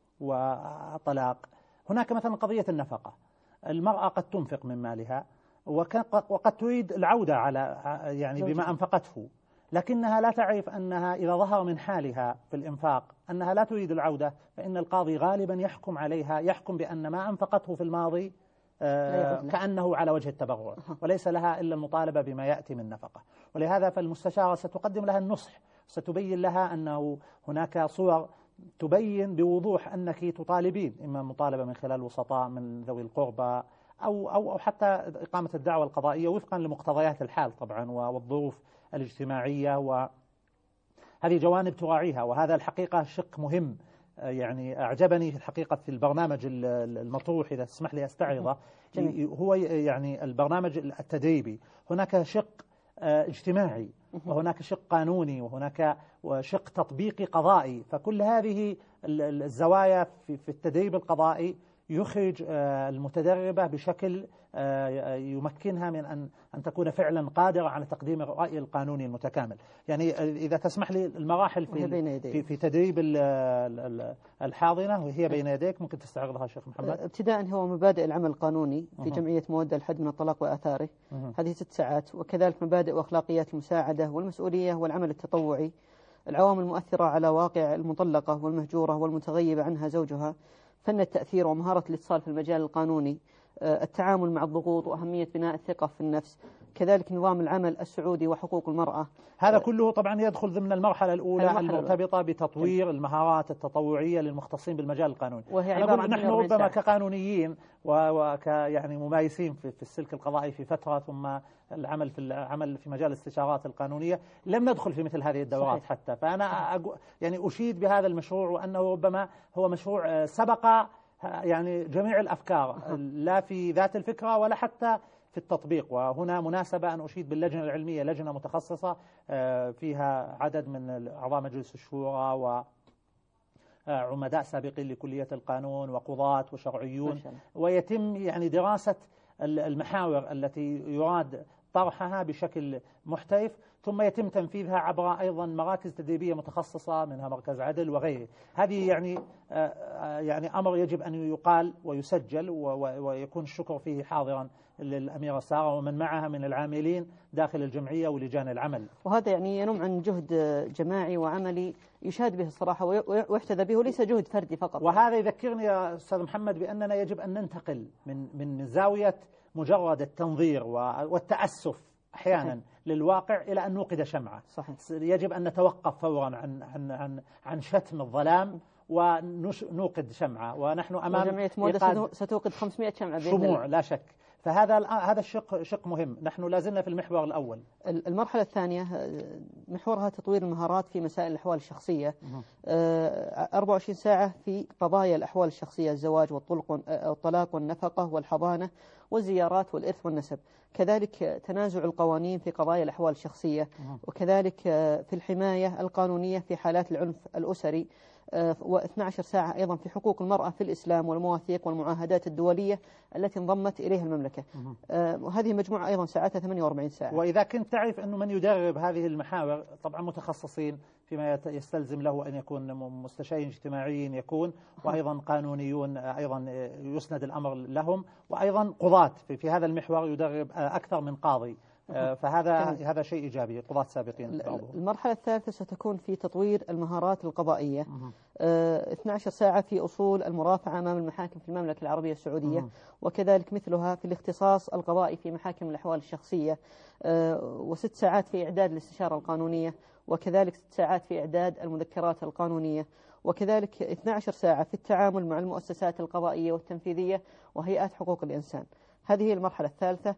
وطلاق، هناك مثلا قضية النفقة، المرأة قد تنفق من مالها وقد تريد العودة على يعني بما أنفقته، لكنها لا تعرف أنها إذا ظهر من حالها في الإنفاق أنها لا تريد العودة، فإن القاضي غالبا يحكم عليها، يحكم بأن ما أنفقته في الماضي كأنه على وجه التبرع، وليس لها إلا المطالبة بما يأتي من نفقة. ولهذا فالمستشارة ستقدم لها النصح، ستبين لها أنه هناك صور تبين بوضوح أنك تطالبين، إما مطالبة من خلال وسطاء من ذوي القربى أو, أو, أو حتى إقامة الدعوة القضائية وفقا لمقتضيات الحال طبعا والظروف الاجتماعية، وهذه جوانب تراعيها. وهذا الحقيقة شق مهم، يعني أعجبني في الحقيقة في البرنامج المطروح، إذا تسمح لي أستعرضه، هو يعني البرنامج التدريبي. هناك شق اجتماعي، وهناك شق قانوني، وهناك شق تطبيقي قضائي. فكل هذه الزوايا في التدريب القضائي يخرج المتدربة بشكل يمكنها من أن أن تكون فعلا قادرة على تقديم الرأي القانوني المتكامل. يعني إذا تسمح لي المراحل في في, في تدريب الحاضنة وهي بين يديك، ممكن تستعرضها شيخ محمد. ابتداء هو مبادئ العمل القانوني في جمعية مودة الحد من الطلاق وآثاره، هذه ست ساعات، وكذلك مبادئ وأخلاقيات المساعدة والمسؤولية والعمل التطوعي، العوامل المؤثرة على واقع المطلقة والمهجورة والمتغيب عنها زوجها، فن التأثير ومهارة الاتصال في المجال القانوني، التعامل مع الضغوط وأهمية بناء الثقة في النفس، كذلك نظام العمل السعودي وحقوق المرأة. هذا كله طبعا يدخل ضمن المرحلة الأولى المرتبطة بتطوير المهارات التطوعية للمختصين بالمجال القانوني. وهي عبارة عن نحن ربما كقانونيين وك يعني ممارسين في, في السلك القضائي في فترة، ثم العمل في العمل في مجال الاستشارات القانونية لم ندخل في مثل هذه الدورات. صحيح. حتى فأنا أقو يعني أشيد بهذا المشروع، وأنه ربما هو مشروع سبق يعني جميع الأفكار، لا في ذات الفكرة ولا حتى في التطبيق. وهنا مناسبة أن أشيد باللجنة العلمية، لجنة متخصصة فيها عدد من أعضاء مجلس الشورى وعمداء سابقين لكلية القانون وقضاة وشرعيون، ويتم يعني دراسة المحاور التي يراد طرحها بشكل محترف، ثم يتم تنفيذها عبر أيضا مراكز تدريبية متخصصة منها مركز عدل وغيره. هذه يعني يعني أمر يجب أن يقال ويسجل، ويكون الشكر فيه حاضرا للأميرة سارة ومن معها من العاملين داخل الجمعية ولجان العمل. وهذا يعني ينم عن جهد جماعي وعملي يشاد به الصراحة ويحتذى به، وليس جهد فردي فقط. وهذا يذكرني يا أستاذ محمد بأننا يجب أن ننتقل من من زاوية مجرد التنظير والتأسف أحيانا صحيح. للواقع إلى أن نوقد شمعة. صحيح. يجب أن نتوقف فورا عن عن عن عن شتم الظلام ونوقد شمعة، ونحن أمام جمعية مودة ستوقد خمسمائة شمعة شموع لا شك. فهذا هذا الشق شق مهم. نحن لازلنا في المحور الأول. المرحلة الثانية محورها تطوير المهارات في مسائل الأحوال الشخصية، أربعة وعشرين ساعة في قضايا الأحوال الشخصية، الزواج والطلاق والنفقة والحضانة والزيارات والإرث والنسب، كذلك تنازع القوانين في قضايا الأحوال الشخصية، وكذلك في الحماية القانونية في حالات العنف الأسري، واثنتي عشرة ساعة أيضا في حقوق المرأة في الإسلام والمواثيق والمعاهدات الدولية التي انضمت إليها المملكة. وهذه مجموعة أيضا ساعتها ثمانية وأربعين ساعة. وإذا كنت تعرف أنه من يدرب هذه المحاور طبعا متخصصين فيما يستلزم له أن يكون مستشارين اجتماعيين يكون، وأيضا قانونيون أيضا يسند الأمر لهم، وأيضا قضاة في هذا المحور يدرب أكثر من قاضي فهذا هذا شيء إيجابي. قضاة سابقين بعضهم. المرحلة الثالثة ستكون في تطوير المهارات القضائية. آه اثنتي عشرة ساعة في أصول المرافعة أمام المحاكم في المملكة العربية السعودية، مه. وكذلك مثلها في الاختصاص القضائي في محاكم الأحوال الشخصية، آه وست ساعات في إعداد الاستشارة القانونية، وكذلك ست ساعات في إعداد المذكرات القانونية، وكذلك اثنتي عشرة ساعة في التعامل مع المؤسسات القضائية والتنفيذية وهيئات حقوق الإنسان. هذه هي المرحلة الثالثة.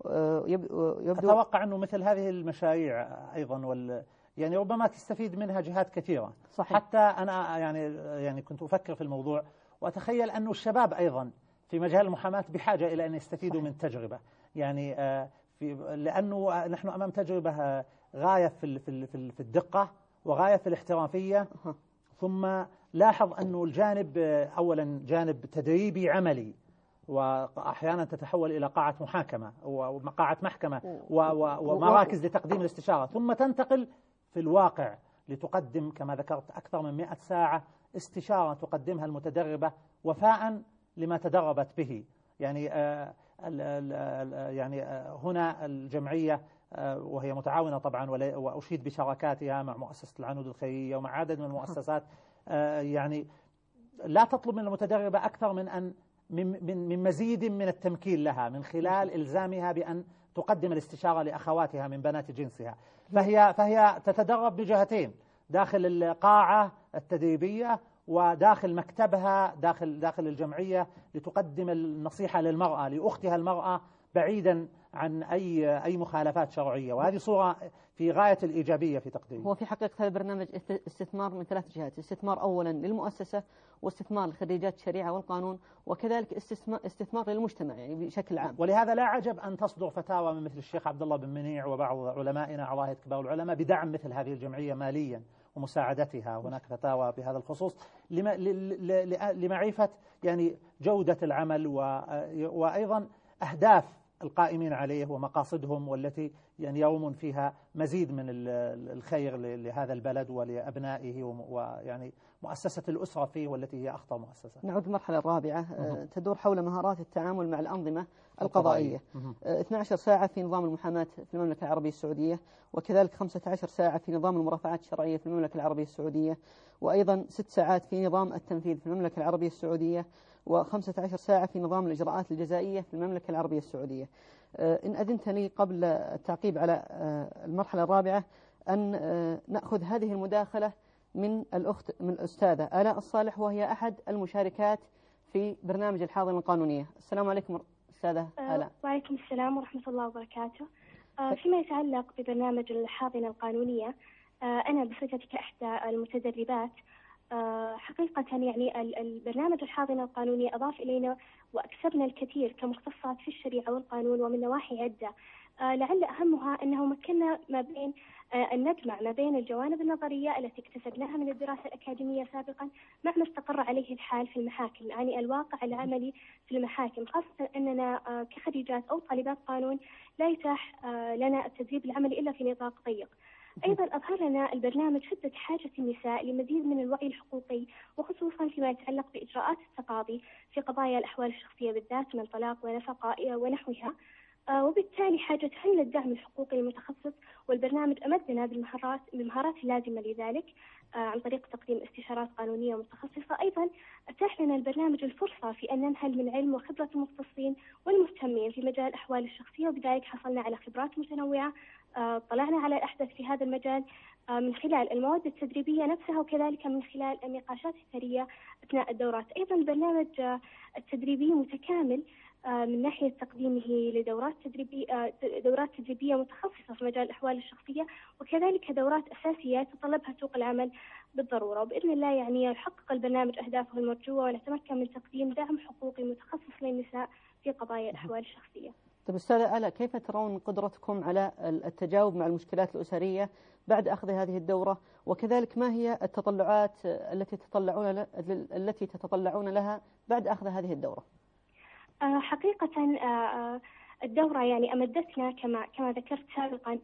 يبدو أتوقع أنه مثل هذه المشاريع أيضا وال يعني ربما تستفيد منها جهات كثيرة. صحيح. حتى أنا يعني يعني كنت أفكر في الموضوع وأتخيل أنه الشباب أيضا في مجال المحاماة بحاجة إلى أن يستفيدوا صحيح. من تجربة، يعني في لأنه نحن أمام تجربة غاية في في في الدقة وغاية في الاحترافية. ثم لاحظ أنه الجانب أولا جانب تدريبي عملي، وأحيانا تتحول إلى قاعة محاكمة وقاعة محكمة ومراكز لتقديم الاستشارة، ثم تنتقل في الواقع لتقدم كما ذكرت أكثر من مئة ساعة استشارة تقدمها المتدربة وفاء لما تدربت به. يعني آه ال ال يعني آه هنا الجمعية آه وهي متعاونة طبعا، وأشيد بشراكاتها مع مؤسسة العنود الخيرية ومع عدد من المؤسسات، آه يعني لا تطلب من المتدربة أكثر من أن من من مزيد من التمكين لها من خلال إلزامها بأن تقدم الاستشارة لأخواتها من بنات جنسها. فهي فهي تتدرب بجهتين، داخل القاعة التدريبية وداخل مكتبها داخل داخل الجمعية، لتقدم النصيحة للمرأة لأختها المرأة بعيدا عن أي أي مخالفات شرعية، وهذه صورة في غاية الإيجابية في تقديري. هو في حقيقة هذا البرنامج استثمار من ثلاث جهات: استثمار أولا للمؤسسة، واستثمار لخريجات الشريعة والقانون، وكذلك استثمار, استثمار للمجتمع يعني بشكل عام. ولهذا لا عجب أن تصدر فتاوى من مثل الشيخ عبد الله بن منيع وبعض علمائنا عراهة كبار العلماء بدعم مثل هذه الجمعية ماليا ومساعدتها. هناك فتاوى بهذا الخصوص لمعرفة يعني جودة العمل وأيضا أهداف القائمين عليه ومقاصدهم، والتي يعني يوم فيها مزيد من الخير لهذا البلد ولأبنائه، ويعني مؤسسة الأسرة فيه والتي هي أخطر مؤسسة. نعود للمرحلة الرابعة، أه. تدور حول مهارات التعامل مع الأنظمة القضائية. أه. اثنتي عشرة ساعة في نظام المحاماة في المملكة العربية السعودية، وكذلك خمسة عشر ساعة في نظام المرافعات الشرعية في المملكة العربية السعودية، وأيضا ست ساعات في نظام التنفيذ في المملكة العربية السعودية، وخمسة عشر ساعة في نظام الإجراءات الجزائية في المملكة العربية السعودية. إن أذنت لي قبل التعقيب على المرحلة الرابعة أن نأخذ هذه المداخلة من الأخت من الأستاذة آلاء الصالح، وهي أحد المشاركات في برنامج الحاضنة القانونية. السلام عليكم أستاذة آلاء. وعليكم السلام ورحمة الله وبركاته. فيما يتعلق ببرنامج الحاضنة القانونية، أنا بصفتي كإحدى المتدربات حقيقة يعني البرنامج الحاضنة القانونية أضاف إلينا وأكسبنا الكثير كمختصات في الشريعة والقانون ومن نواحي عدة، لعل أهمها أنه مكننا ما بين أن نجمع ما بين الجوانب النظرية التي اكتسبناها من الدراسة الأكاديمية سابقا مع ما استقر عليه الحال في المحاكم، يعني الواقع العملي في المحاكم، خاصة أننا كخريجات أو طالبات قانون لا يتاح لنا التدريب العملي إلا في نطاق ضيق. أيضا أظهر لنا البرنامج شدة حاجة النساء لمزيد من الوعي الحقوقي، وخصوصا فيما يتعلق بإجراءات التقاضي في قضايا الأحوال الشخصية بالذات من طلاق ونفقة ونحوها، وبالتالي حاجتهن للدعم الحقوقي المتخصص، والبرنامج أمدنا بالمهارات بالمهارات اللازمة لذلك عن طريق تقديم استشارات قانونية متخصصة. أيضا أتاح لنا البرنامج الفرصة في أن ننهل من علم وخبرة المختصين والمهتمين في مجال الأحوال الشخصية، وبذلك حصلنا على خبرات متنوعة، طلعنا على الأحدث في هذا المجال من خلال المواد التدريبية نفسها، وكذلك من خلال النقاشات الثرية أثناء الدورات. أيضا البرنامج التدريبي متكامل من ناحية تقديمه لدورات تدريبية دورات تدريبية متخصصة في مجال الأحوال الشخصية، وكذلك دورات أساسية تتطلبها سوق العمل بالضرورة. وبإذن الله يعني يحقق البرنامج أهدافه المرجوة، ونتمكن من تقديم دعم حقوقي متخصص للنساء في قضايا الأحوال الشخصية. طيب أستاذة آلاء، كيف ترون قدرتكم على التجاوب مع المشكلات الأسرية بعد أخذ هذه الدورة، وكذلك ما هي التطلعات التي تطلعون التي تتطلعون لها بعد أخذ هذه الدورة؟ حقيقة الدورة يعني أمدتنا كما كما ذكرت سابقا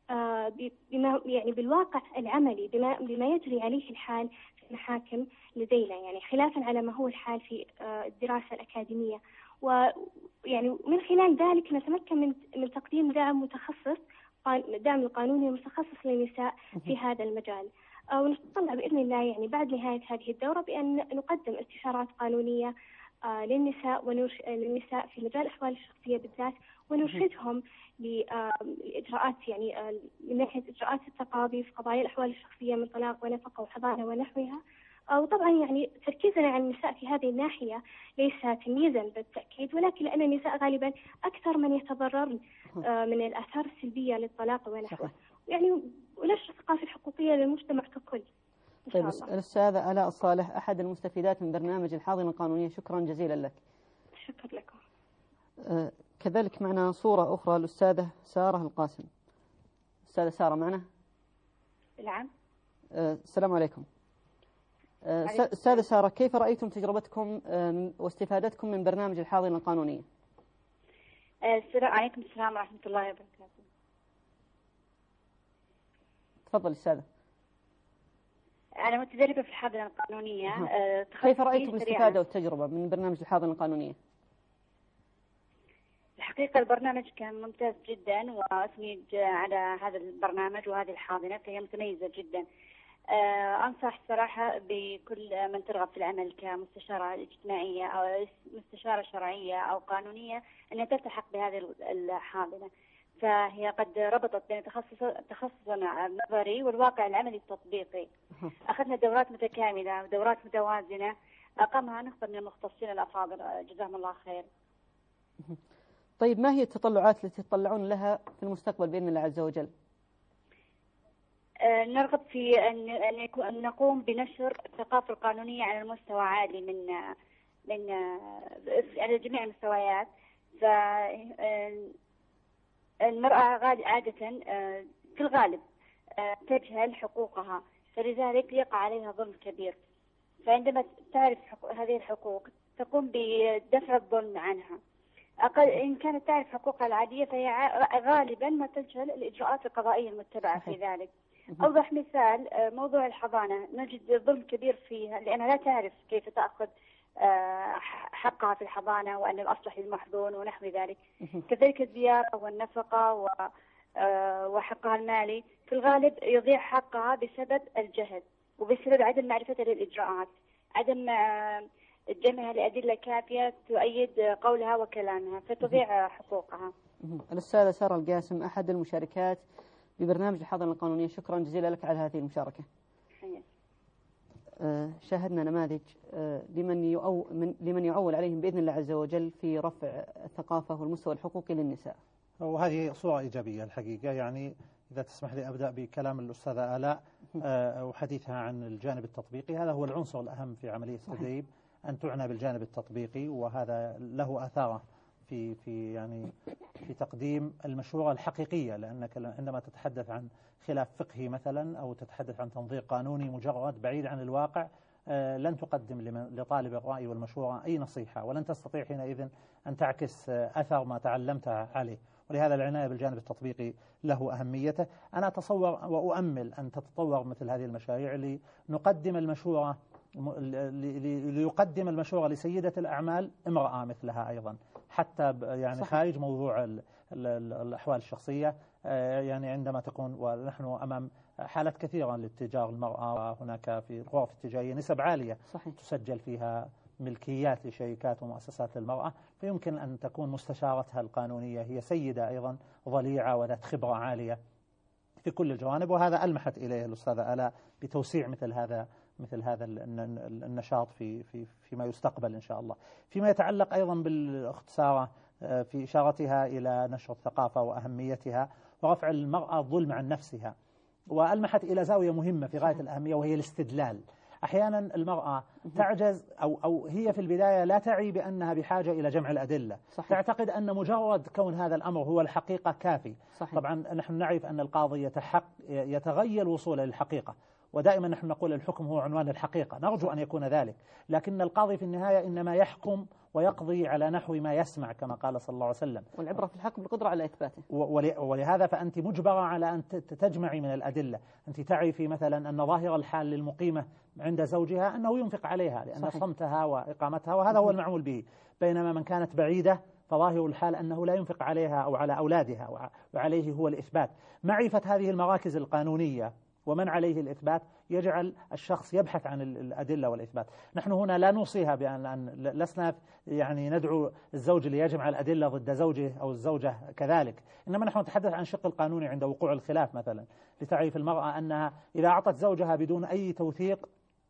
بما يعني بالواقع العملي بما بما يجري عليه الحال في المحاكم لدينا، يعني خلافا على ما هو الحال في الدراسة الأكاديمية. يعني من خلال ذلك نتمكن من من تقديم دعم متخصص، دعم القانوني المتخصص للنساء في هذا المجال. ونتطلع بإذن الله يعني بعد نهاية هذه الدورة بأن نقدم استشارات قانونية للنساء ونرش... للنساء في مجال الأحوال الشخصية بالذات، ونرشدهم لإجراءات يعني من ناحية إجراءات التقاضي في قضايا الأحوال الشخصية من طلاق ونفقة وحضانة ونحوها. وطبعا يعني تركيزنا على النساء في هذه الناحية ليس تمييزا بالتأكيد، ولكن لأن النساء غالبا أكثر من يتضررن من الآثار السلبية للطلاق ونحوه، يعني ونشر الثقافة الحقوقية للمجتمع ككل. طيب الأستاذة آلاء الصالح، أحد المستفيدات من برنامج الحاضنة القانونية، شكرا جزيلا لك. شكرا لكم. آه كذلك معنا صورة أخرى الأستاذة سارة القاسم. أستاذة سارة معنا؟ نعم. آه السلام عليكم. آه أستاذة سارة، كيف رأيتم تجربتكم آه واستفادتكم من برنامج الحاضنة القانونية؟ السلام عليكم. السلام ورحمة الله وبركاته. تفضل أستاذة. أنا متدربة في الحاضنة القانونية. أه. كيف رأيتم الاستفادة والتجربة من برنامج الحاضنة القانونية؟ الحقيقة البرنامج كان ممتاز جدا، وأثني على هذا البرنامج وهذه الحاضنة، فهي متميزة جدا. أه أنصح صراحة بكل من ترغب في العمل كمستشارة اجتماعية أو مستشارة شرعية أو قانونية أن تلتحق بهذه الحاضنة، فهي قد ربطت بين تخصصنا النظري والواقع العملي التطبيقي. أخذنا دورات متكاملة ودورات متوازنة أقامها نخبة من المختصين الأفاضل، جزاهم الله خير. طيب ما هي التطلعات التي تطلعون لها في المستقبل بإذن الله عز وجل؟ أه نرغب في أن أن نقوم بنشر الثقافة القانونية على المستوى عالي من من على جميع المستويات. ف المرأة عادة في الغالب تجهل حقوقها، فلذلك يقع عليها ظلم كبير، فعندما تعرف هذه الحقوق تقوم بدفع الظلم عنها. أقل إن كانت تعرف حقوقها العادية فهي غالبا ما تجهل الإجراءات القضائية المتبعة في ذلك. أوضح مثال موضوع الحضانة، نجد ظلم كبير فيها لأنها لا تعرف كيف تأخذ حقها في الحضانة وأن الأصلح للمحظون ونحو ذلك. كذلك الزيارة والنفقة وحقها المالي في الغالب يضيع حقها بسبب الجهل وبسبب عدم معرفتها للإجراءات، عدم جمعها لأدلة كافية تؤيد قولها وكلامها، فتضيع حقوقها. الأستاذة سارة القاسم، أحد المشاركات ببرنامج الحاضنة القانونية، شكرا جزيلا لك على هذه المشاركة. شاهدنا نماذج لمن يؤو من لمن يعول عليهم بإذن الله عز وجل في رفع الثقافة والمستوى الحقوقي للنساء. وهذه صورة إيجابية الحقيقة. يعني إذا تسمح لي أبدأ بكلام الأستاذة آلاء وحديثها عن الجانب التطبيقي. هذا هو العنصر الأهم في عملية التدريب، أن تعنى بالجانب التطبيقي، وهذا له آثاره في في يعني في تقديم المشورة الحقيقية، لأنك عندما تتحدث عن خلاف فقهي مثلا أو تتحدث عن تنظير قانوني مجرد بعيد عن الواقع لن تقدم لطالب الرأي والمشورة أي نصيحة، ولن تستطيع حينئذ أن تعكس أثر ما تعلمته عليه. ولهذا العناية بالجانب التطبيقي له أهميته. أنا أتصور وأؤمل أن تتطور مثل هذه المشاريع لنقدم المشورة ليقدم المشورة لسيدة الأعمال امرأة مثلها أيضا، حتى يعني صحيح. خارج موضوع ال ال ال الأحوال الشخصية. يعني عندما تكون، ونحن أمام حالات كثيرة لاتجار المرأة، وهناك في الغرف التجارية نسب عالية صحيح. تسجل فيها ملكيات لشركات ومؤسسات للمرأة، فيمكن أن تكون مستشارتها القانونية هي سيدة أيضا ضليعة وذات خبرة عالية في كل الجوانب. وهذا ألمحت إليه الأستاذة آلاء بتوسيع مثل هذا مثل هذا النشاط في في فيما يستقبل إن شاء الله. فيما يتعلق أيضا بالاختصار في إشارتها إلى نشر الثقافة وأهميتها ورفع المرأة الظلم عن نفسها، وألمحت إلى زاوية مهمة في غاية الأهمية، وهي الاستدلال. أحيانا المرأة تعجز أو أو هي في البداية لا تعي بأنها بحاجة إلى جمع الأدلة، صحيح. تعتقد أن مجرد كون هذا الأمر هو الحقيقة كافي، صحيح. طبعا نحن نعرف أن القاضي يتحق يتغير الوصول للحقيقة، ودائما نحن نقول الحكم هو عنوان الحقيقة، نرجو أن يكون ذلك، لكن القاضي في النهاية إنما يحكم ويقضي على نحو ما يسمع كما قال صلى الله عليه وسلم، والعبرة في الحكم بالقدرة على إثباته. ولهذا فأنت مجبرة على أن تجمعي من الأدلة. أنت تعرفي مثلا أن ظاهر الحال للمقيمة عند زوجها أنه ينفق عليها لأن صحيح. صمتها وإقامتها، وهذا هو المعمول به، بينما من كانت بعيدة فظاهر الحال أنه لا ينفق عليها أو على أولادها، وعليه هو الإثبات. معرفة هذه المراكز القانونية ومن عليه الإثبات يجعل الشخص يبحث عن الأدلة والإثبات. نحن هنا لا نوصيها بأن لسنا يعني ندعو الزوج ليجمع الأدلة ضد زوجه أو الزوجة كذلك، إنما نحن نتحدث عن الشق القانوني عند وقوع الخلاف مثلا، لتعرف المرأة أنها إذا أعطت زوجها بدون أي توثيق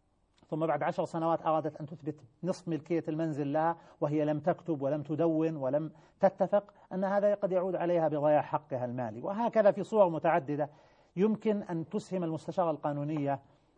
ثم بعد عشر سنوات أرادت أن تثبت نصف ملكية المنزل لها وهي لم تكتب ولم تدون ولم تتفق، أن هذا قد يعود عليها بضياع حقها المالي. وهكذا في صور متعددة يمكن أن تسهم المستشارة القانونية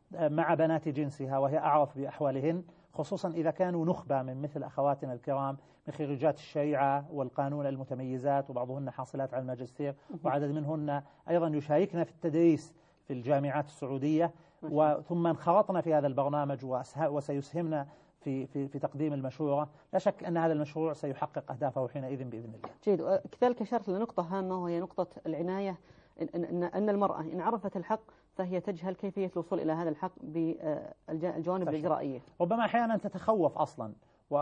مع بنات جنسها وهي أعرف بأحوالهن، خصوصا إذا كانوا نخبة من مثل أخواتنا الكرام من خريجات الشريعة والقانون المتميزات، وبعضهن حاصلات على الماجستير، وعدد منهن أيضا يشاركن في التدريس في الجامعات السعودية، وثم انخرطنا في هذا البرنامج وسيسهمنا في في في تقديم المشورة. لا شك أن هذا المشروع سيحقق أهدافه حينئذ بإذن الله. جيد. كذلك أشرت لنقطة هامة وهي نقطة العناية، إن أن المرأة إن عرفت الحق فهي تجهل كيفية الوصول إلى هذا الحق بالجوانب الإجرائية. ربما أحيانا تتخوف أصلا،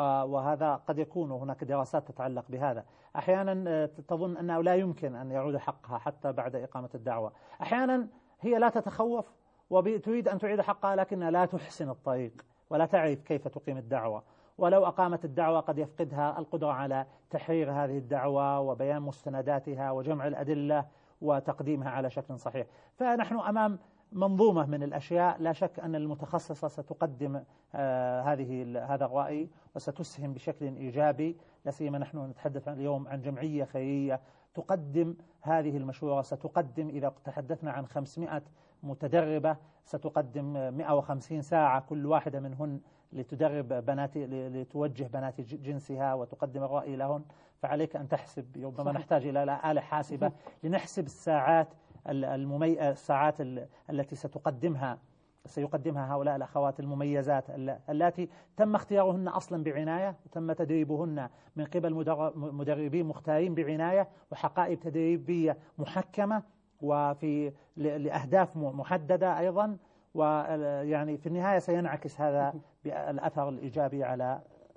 وهذا قد يكون هناك دراسات تتعلق بهذا. أحيانا تظن أنه لا يمكن أن يعود حقها حتى بعد إقامة الدعوة. أحيانا هي لا تتخوف وتريد أن تعيد حقها لكنها لا تحسن الطريق ولا تعرف كيف تقيم الدعوة، ولو أقامت الدعوة قد يفقدها القدرة على تحرير هذه الدعوة وبيان مستنداتها وجمع الأدلة وتقديمها على شكل صحيح. فنحن أمام منظومة من الأشياء، لا شك أن المتخصصة ستقدم آه هذه هذا الرأي وستسهم بشكل إيجابي. لا سيما نحن نتحدث اليوم عن جمعية خيرية تقدم هذه المشورة، ستقدم إذا تحدثنا عن خمسمائة متدربة ستقدم مئة وخمسين ساعة كل واحدة منهن لتدرب بنات لتوجه بنات جنسها وتقدم الرأي لهن. فعليك أن تحسب، ربما نحتاج إلى آلة حاسبة لنحسب الساعات الممي... الساعات التي ستقدمها سيقدمها هؤلاء الأخوات المميزات التي تم اختيارهن أصلا بعناية، وتم تدريبهن من قبل مدربين مختارين بعناية وحقائب تدريبية محكمة وفي لأهداف محددة أيضا. ويعني في النهاية سينعكس هذا بالأثر الإيجابي على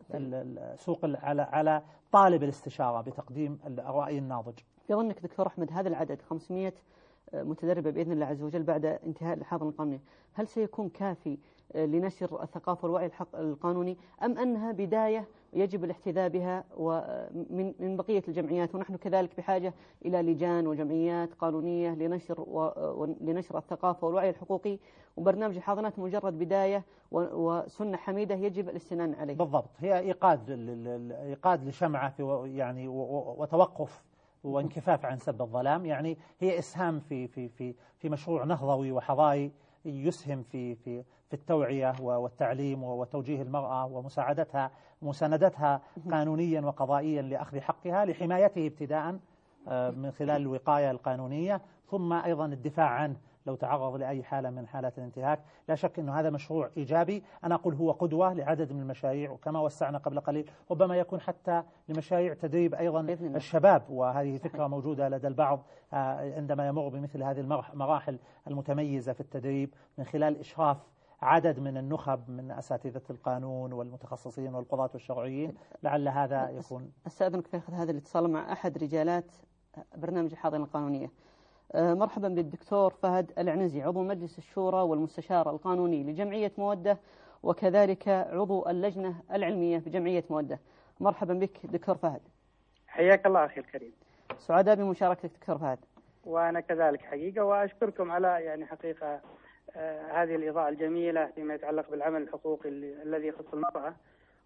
سوق على على طالب الاستشارة بتقديم الرأي الناضج. في ظنك دكتور أحمد هذا العدد خمسمائة متدربة بإذن الله عز وجل بعد انتهاء الحاضنة القانونية، هل سيكون كافي لنشر الثقافة والوعي القانوني، أم أنها بداية يجب الاحتذاء بها ومن من بقية الجمعيات، ونحن كذلك بحاجة إلى لجان وجمعيات قانونية لنشر ولنشر الثقافة والوعي الحقوقي، وبرنامج الحاضنات مجرد بداية وسنة حميدة يجب الاستنان عليه؟ بالضبط، هي إيقاد إيقاد لشمعة في يعني وتوقف وانكفاف عن سب الظلام. يعني هي إسهام في في في في مشروع نهضوي وحضاري يسهم في في في التوعية والتعليم وتوجيه المرأة ومساعدتها ومساندتها قانونيا وقضائيا لأخذ حقها، لحمايته ابتداء من خلال الوقاية القانونية، ثم أيضا الدفاع عنه لو تعرض لأي حالة من حالات الانتهاك. لا شك أن هذا مشروع إيجابي، أنا أقول هو قدوة لعدد من المشاريع، وكما وسعنا قبل قليل ربما يكون حتى لمشاريع تدريب أيضا الشباب، وهذه فكرة موجودة لدى البعض عندما يمر بمثل هذه المراحل المتميزة في التدريب من خلال إشراف عدد من النخب من أساتذة القانون والمتخصصين والقضاة والشرعيين. لعل هذا يكون. أستأذنك في هذا الاتصال مع أحد رجالات برنامج الحاضنة القانونية. مرحبا بالدكتور فهد العنزي، عضو مجلس الشورى والمستشار القانوني لجمعية مودة، وكذلك عضو اللجنة العلمية بجمعية مودة. مرحبا بك دكتور فهد. حياك الله أخي الكريم. سعداء بمشاركتك دكتور فهد. وأنا كذلك حقيقة، وأشكركم على يعني حقيقة آه هذه الإضاءة الجميلة فيما يتعلق بالعمل الحقوقي الذي يخص المرأة.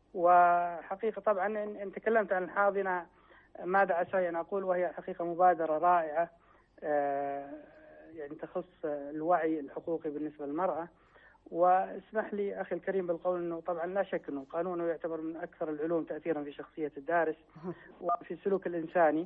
وحقيقة طبعا إن تكلمت عن الحاضنة ماذا عسى أن أقول، وهي حقيقة مبادرة رائعة آه يعني تخص الوعي الحقوقي بالنسبة للمرأة. واسمح لي أخي الكريم بالقول أنه طبعا لا شك أنه القانون يعتبر من أكثر العلوم تأثيرا في شخصية الدارس وفي السلوك الإنساني.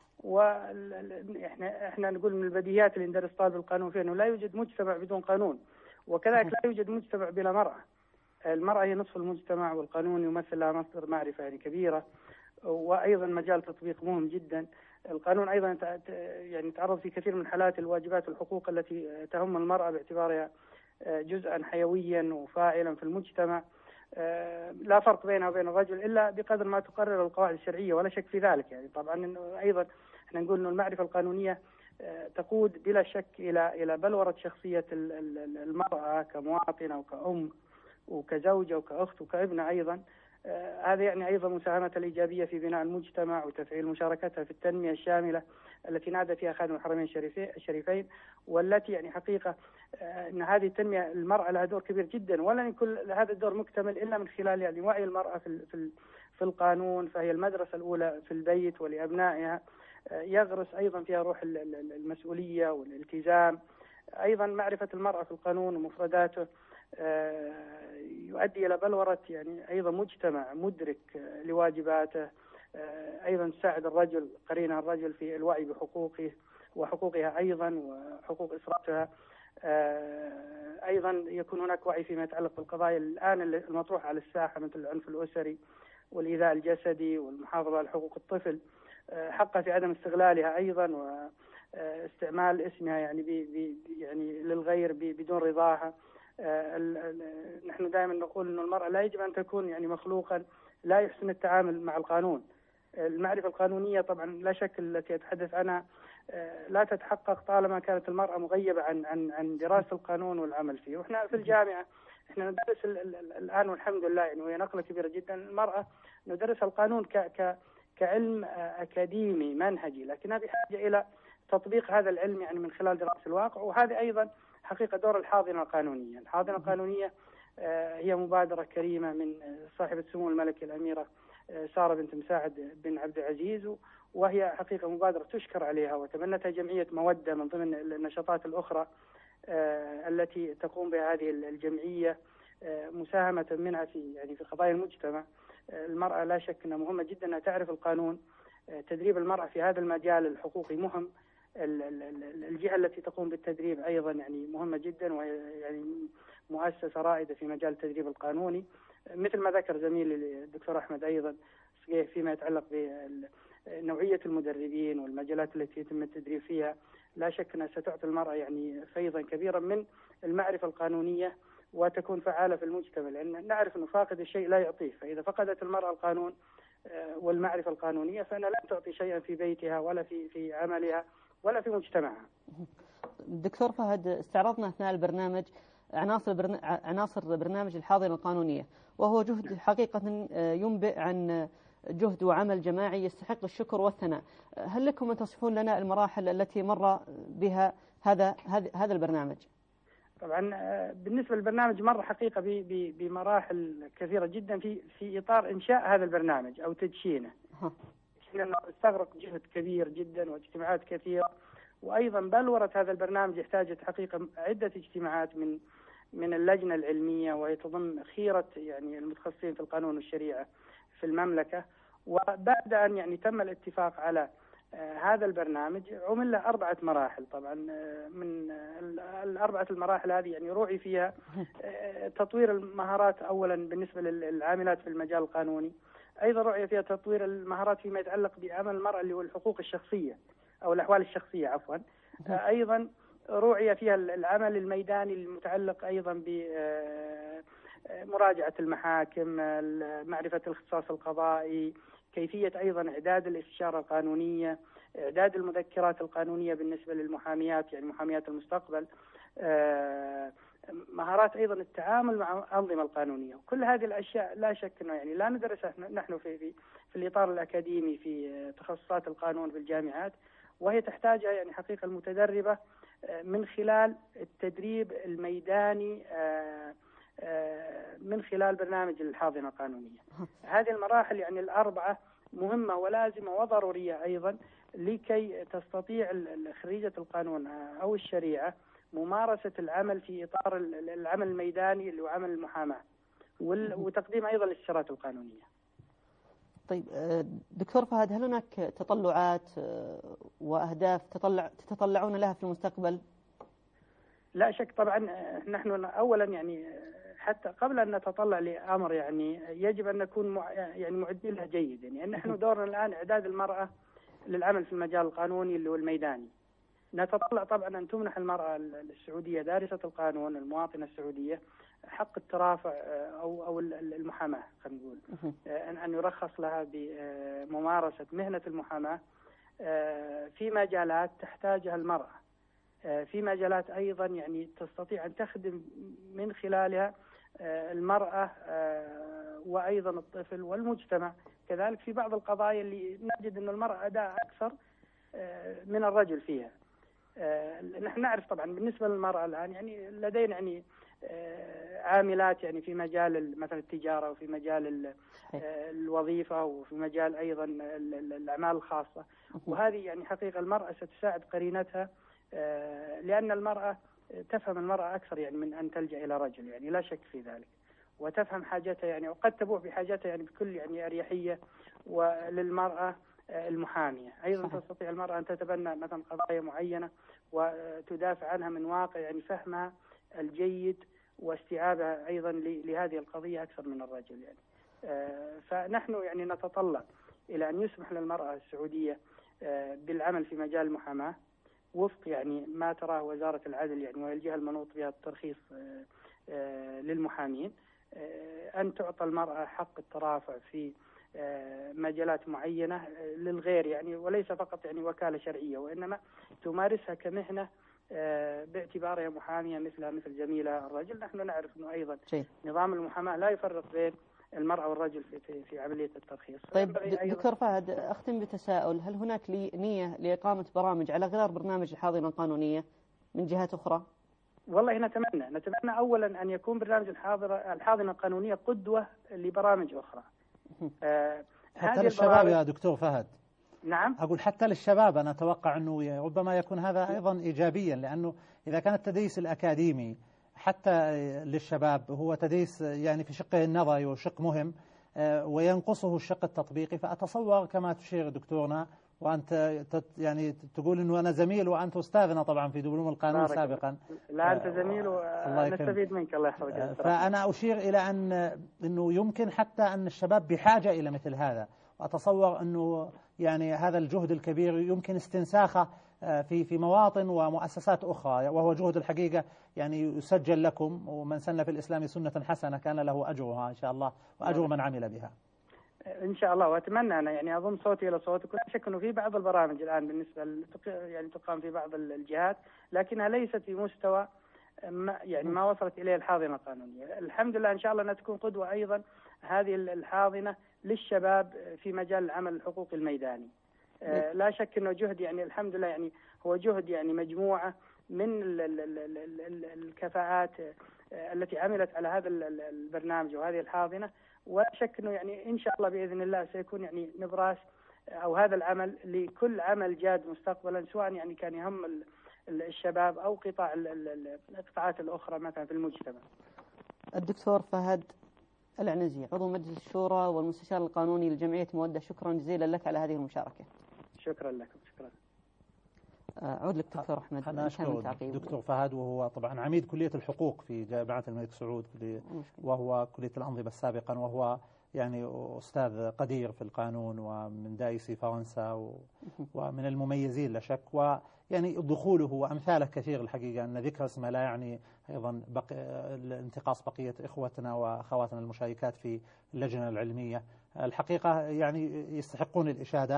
وإحنا إحنا نقول من البديهيات اللي ندرس طالب القانون فيه أنه لا يوجد مجتمع بدون قانون، وكذلك لا يوجد مجتمع بلا مرأة. المرأة هي نصف المجتمع، والقانون يمثل لها مصدر معرفة يعني كبيرة، وأيضا مجال تطبيق مهم جدا. القانون أيضا يعني تعرض في كثير من حالات الواجبات والحقوق التي تهم المرأة باعتبارها جزءا حيويا وفاعلا في المجتمع. لا فرق بينها وبين الرجل إلا بقدر ما تقرر القواعد الشرعية، ولا شك في ذلك. يعني طبعا إنه أيضا احنا نقول إنه المعرفة القانونية تقود بلا شك إلى إلى بلورة شخصية المرأة كمواطنة وكأم وكزوجة وكأخت وكابنة أيضا. هذا يعني أيضا مساهمتها الإيجابية في بناء المجتمع وتفعيل مشاركتها في التنمية الشاملة التي نادى فيها خادم الحرمين الشريفين، والتي يعني حقيقة أن هذه التنمية المرأة لها دور كبير جدا، ولن يكون هذا الدور مكتمل إلا من خلال يعني وعي المرأة في في في القانون. فهي المدرسة الأولى في البيت ولأبنائها، يغرس أيضا فيها روح المسؤولية والالتزام. أيضا معرفة المرأة في القانون ومفرداته يؤدي إلى بلورة يعني أيضا مجتمع مدرك لواجباته. أيضا تساعد الرجل قرينها الرجل في الوعي بحقوقه وحقوقها أيضا وحقوق أسرتها. أيضا يكون هناك وعي فيما يتعلق بالقضايا الآن المطروحة على الساحة مثل العنف الأسري والإيذاء الجسدي والمحافظة على حقوق الطفل، حقها في عدم استغلالها أيضا واستعمال اسمها يعني بي يعني للغير بدون رضاها. نحن دائما نقول أن المرأة لا يجب أن تكون يعني مخلوقا لا يحسن التعامل مع القانون. المعرفة القانونية طبعا لا شك التي أتحدث عنها لا تتحقق طالما كانت المرأة مغيبة عن عن عن دراسة القانون والعمل فيه. وإحنا في الجامعة إحنا ندرس الآن والحمد لله يعني وهي نقلة كبيرة جدا المرأة، ندرس القانون ك ك كعلم أكاديمي منهجي، لكنها بحاجة إلى تطبيق هذا العلم يعني من خلال دراسة الواقع. وهذا أيضا حقيقة دور الحاضنة القانونية. الحاضنة القانونية هي مبادرة كريمة من صاحبة سمو الملكة الأميرة سارة بنت مساعد بن عبد العزيز، وهي حقيقة مبادرة تشكر عليها وتبنتها جمعية مودة من ضمن النشاطات الأخرى التي تقوم بها هذه الجمعية مساهمة منها في يعني في قضايا المجتمع. المرأة لا شك أنها مهمة جدا أنها تعرف القانون. تدريب المرأة في هذا المجال الحقوقي مهم. الجهة التي تقوم بالتدريب أيضا يعني مهمة جدا، وهي يعني مؤسسة رائدة في مجال التدريب القانوني، مثل ما ذكر زميلي الدكتور أحمد أيضا فيما يتعلق بنوعية المدربين والمجالات التي يتم التدريب فيها. لا شك أنها ستعطي المرأة يعني فيضا كبيرا من المعرفة القانونية وتكون فعالة في المجتمع، لأن نعرف أنه فاقد الشيء لا يعطيه. فإذا فقدت المرأة القانون والمعرفة القانونية فإنها لن تعطي شيئا في بيتها ولا في في عملها ولا في مجتمعها. دكتور فهد، استعرضنا أثناء البرنامج عناصر برن... عناصر برنامج الحاضنة القانونية، وهو جهد حقيقة ينبئ عن جهد وعمل جماعي يستحق الشكر والثناء. هل لكم أن تصفون لنا المراحل التي مر بها هذا هذا البرنامج؟ طبعا بالنسبة للبرنامج مر حقيقة بمراحل كثيرة جدا في في إطار إنشاء هذا البرنامج أو تدشينه، لأنه استغرق جهد كبير جدا واجتماعات كثيرة، وأيضا بلورة هذا البرنامج احتاجت حقيقة عدة اجتماعات من من اللجنة العلمية، وهي تضم خيرة يعني المتخصصين في القانون والشريعة في المملكة. وبعد أن يعني تم الاتفاق على هذا البرنامج عمل له أربعة مراحل. طبعا من الأربعة المراحل هذه يعني روعي فيها تطوير المهارات أولا بالنسبة للعاملات في المجال القانوني، أيضا رؤية فيها تطوير المهارات فيما يتعلق بعمل المرأة اللي هو الحقوق الشخصية أو الأحوال الشخصية عفوا. أيضا رؤية فيها العمل الميداني المتعلق أيضا بمراجعة المحاكم، معرفة الاختصاص القضائي، كيفية أيضا إعداد الاستشارة القانونية، إعداد المذكرات القانونية بالنسبة للمحاميات يعني محاميات المستقبل، مهارات أيضا التعامل مع الأنظمة القانونية. كل هذه الأشياء لا شك أنه يعني لا ندرسها نحن في في في الإطار الأكاديمي في تخصصات القانون في الجامعات، وهي تحتاجها يعني حقيقة المتدربة من خلال التدريب الميداني من خلال برنامج الحاضنة القانونية. هذه المراحل يعني الأربعة مهمة ولازمة وضرورية أيضا لكي تستطيع خريجة القانون أو الشريعة ممارسة العمل في إطار العمل الميداني اللي هو عمل المحاماة وتقديم أيضا الاستشارات القانونية. طيب دكتور فهد، هل هناك تطلعات وأهداف تطلع تتطلعون لها في المستقبل؟ لا شك طبعا. نحن أولا يعني حتى قبل أن نتطلع لأمر يعني يجب أن نكون مع يعني معدين له جيدا. يعني نحن دورنا الآن إعداد المرأة للعمل في المجال القانوني اللي هو الميداني. نتطلع طبعا أن تمنح المرأة السعودية دارسة القانون المواطنة السعودية حق الترافع أو أو المحاماة، خلينا نقول أن أن يرخص لها بممارسة مهنة المحاماة في مجالات تحتاجها المرأة، في مجالات أيضا يعني تستطيع أن تخدم من خلالها المرأة وأيضا الطفل والمجتمع. كذلك في بعض القضايا اللي نجد أن المرأة أداء أكثر من الرجل فيها. نحن نعرف طبعا بالنسبة للمرأة الآن يعني لدينا يعني عاملات يعني في مجال مثلا التجارة وفي مجال الوظيفة وفي مجال أيضا الأعمال الخاصة، وهذه يعني حقيقة المرأة ستساعد قرينتها، لأن المرأة تفهم المرأة أكثر يعني من أن تلجأ إلى رجل، يعني لا شك في ذلك، وتفهم حاجتها يعني وقد تبوح بحاجتها يعني بكل يعني أريحية. وللمرأة المحامية أيضا صحيح. تستطيع المرأة أن تتبنى مثلا قضايا معينة وتدافع عنها من واقع يعني فهمها الجيد واستيعابها أيضا لهذه القضية أكثر من الرجل يعني. فنحن يعني نتطلع إلى أن يسمح للمرأة السعودية بالعمل في مجال المحاماة وفق يعني ما تراه وزارة العدل يعني وهي الجهة المنوط بها الترخيص للمحامين، أن تعطى المرأة حق الترافع في مجالات معينة للغير يعني، وليس فقط يعني وكالة شرعية، وإنما تمارسها كمهنة باعتبارها محامية مثلها مثل زميلها الرجل. نحن نعرف أنه أيضا شيء. نظام المحاماة لا يفرق بين المرأة والرجل في, في, في عملية الترخيص. طيب دكتور فهد، أختم بتساؤل: هل هناك نية لإقامة برامج على غرار برنامج الحاضنة القانونية من جهات أخرى؟ والله نتمنى نتمنى أولا أن يكون برنامج الحاضنة الحاضنة القانونية قدوة لبرامج أخرى. آه حتى للشباب يا دكتور فهد. نعم، أقول حتى للشباب. أنا أتوقع أنه ربما يكون هذا أيضا إيجابيا، لأنه إذا كان التدريس الأكاديمي حتى للشباب هو تدريس يعني في شقه النظري وشق مهم وينقصه الشق التطبيقي، فأتصور كما تشير دكتورنا وأنت يعني تقول أنه أنا زميل وأنت أستاذنا طبعا في دبلوم القانون سابقا. لا أنت زميل ونستفيد منك، الله يحفظك. فأنا أشير إلى أن أنه يمكن حتى أن الشباب بحاجة إلى مثل هذا، وأتصور أنه يعني هذا الجهد الكبير يمكن استنساخه في في مواطن ومؤسسات أخرى، وهو جهد الحقيقة يعني يسجل لكم، ومن سن في الإسلام سنة حسنة كان له أجرها إن شاء الله وأجر من عمل بها إن شاء الله. وأتمنى أنا يعني أضم صوتي إلى صوتك. ولا شك أنه في بعض البرامج الآن بالنسبة يعني تقام في بعض الجهات، لكنها ليست في مستوى ما يعني ما وصلت إليه الحاضنة القانونية. الحمد لله إن شاء الله أنها تكون قدوة أيضا هذه الحاضنة للشباب في مجال العمل الحقوقي الميداني. لا شك أنه جهد يعني الحمد لله يعني هو جهد يعني مجموعة من الكفاءات التي عملت على هذا البرنامج وهذه الحاضنة، ولا شك أنه يعني إن شاء الله بإذن الله سيكون يعني نبراس أو هذا العمل لكل عمل جاد مستقبلا، سواء يعني كان يهم الشباب أو قطاع القطاعات الأخرى مثلا في المجتمع. الدكتور فهد العنزي، عضو مجلس الشورى والمستشار القانوني لجمعية مودة، شكرا جزيلا لك على هذه المشاركة. شكرا لكم. شكرا. أعود لك دكتور أحمد. أنا أشكر دكتور فهد، وهو طبعا عميد كلية الحقوق في جامعة الملك سعود، وهو كلية الأنظمة سابقا، وهو يعني أستاذ قدير في القانون ومن دايسي فرنسا ومن المميزين لا شك. ويعني دخوله وأمثاله كثير الحقيقة، أن ذكر اسمه لا يعني أيضا بقي انتقاص بقية إخوتنا وأخواتنا المشاركات في اللجنة العلمية. الحقيقة يعني يستحقون الإشادة.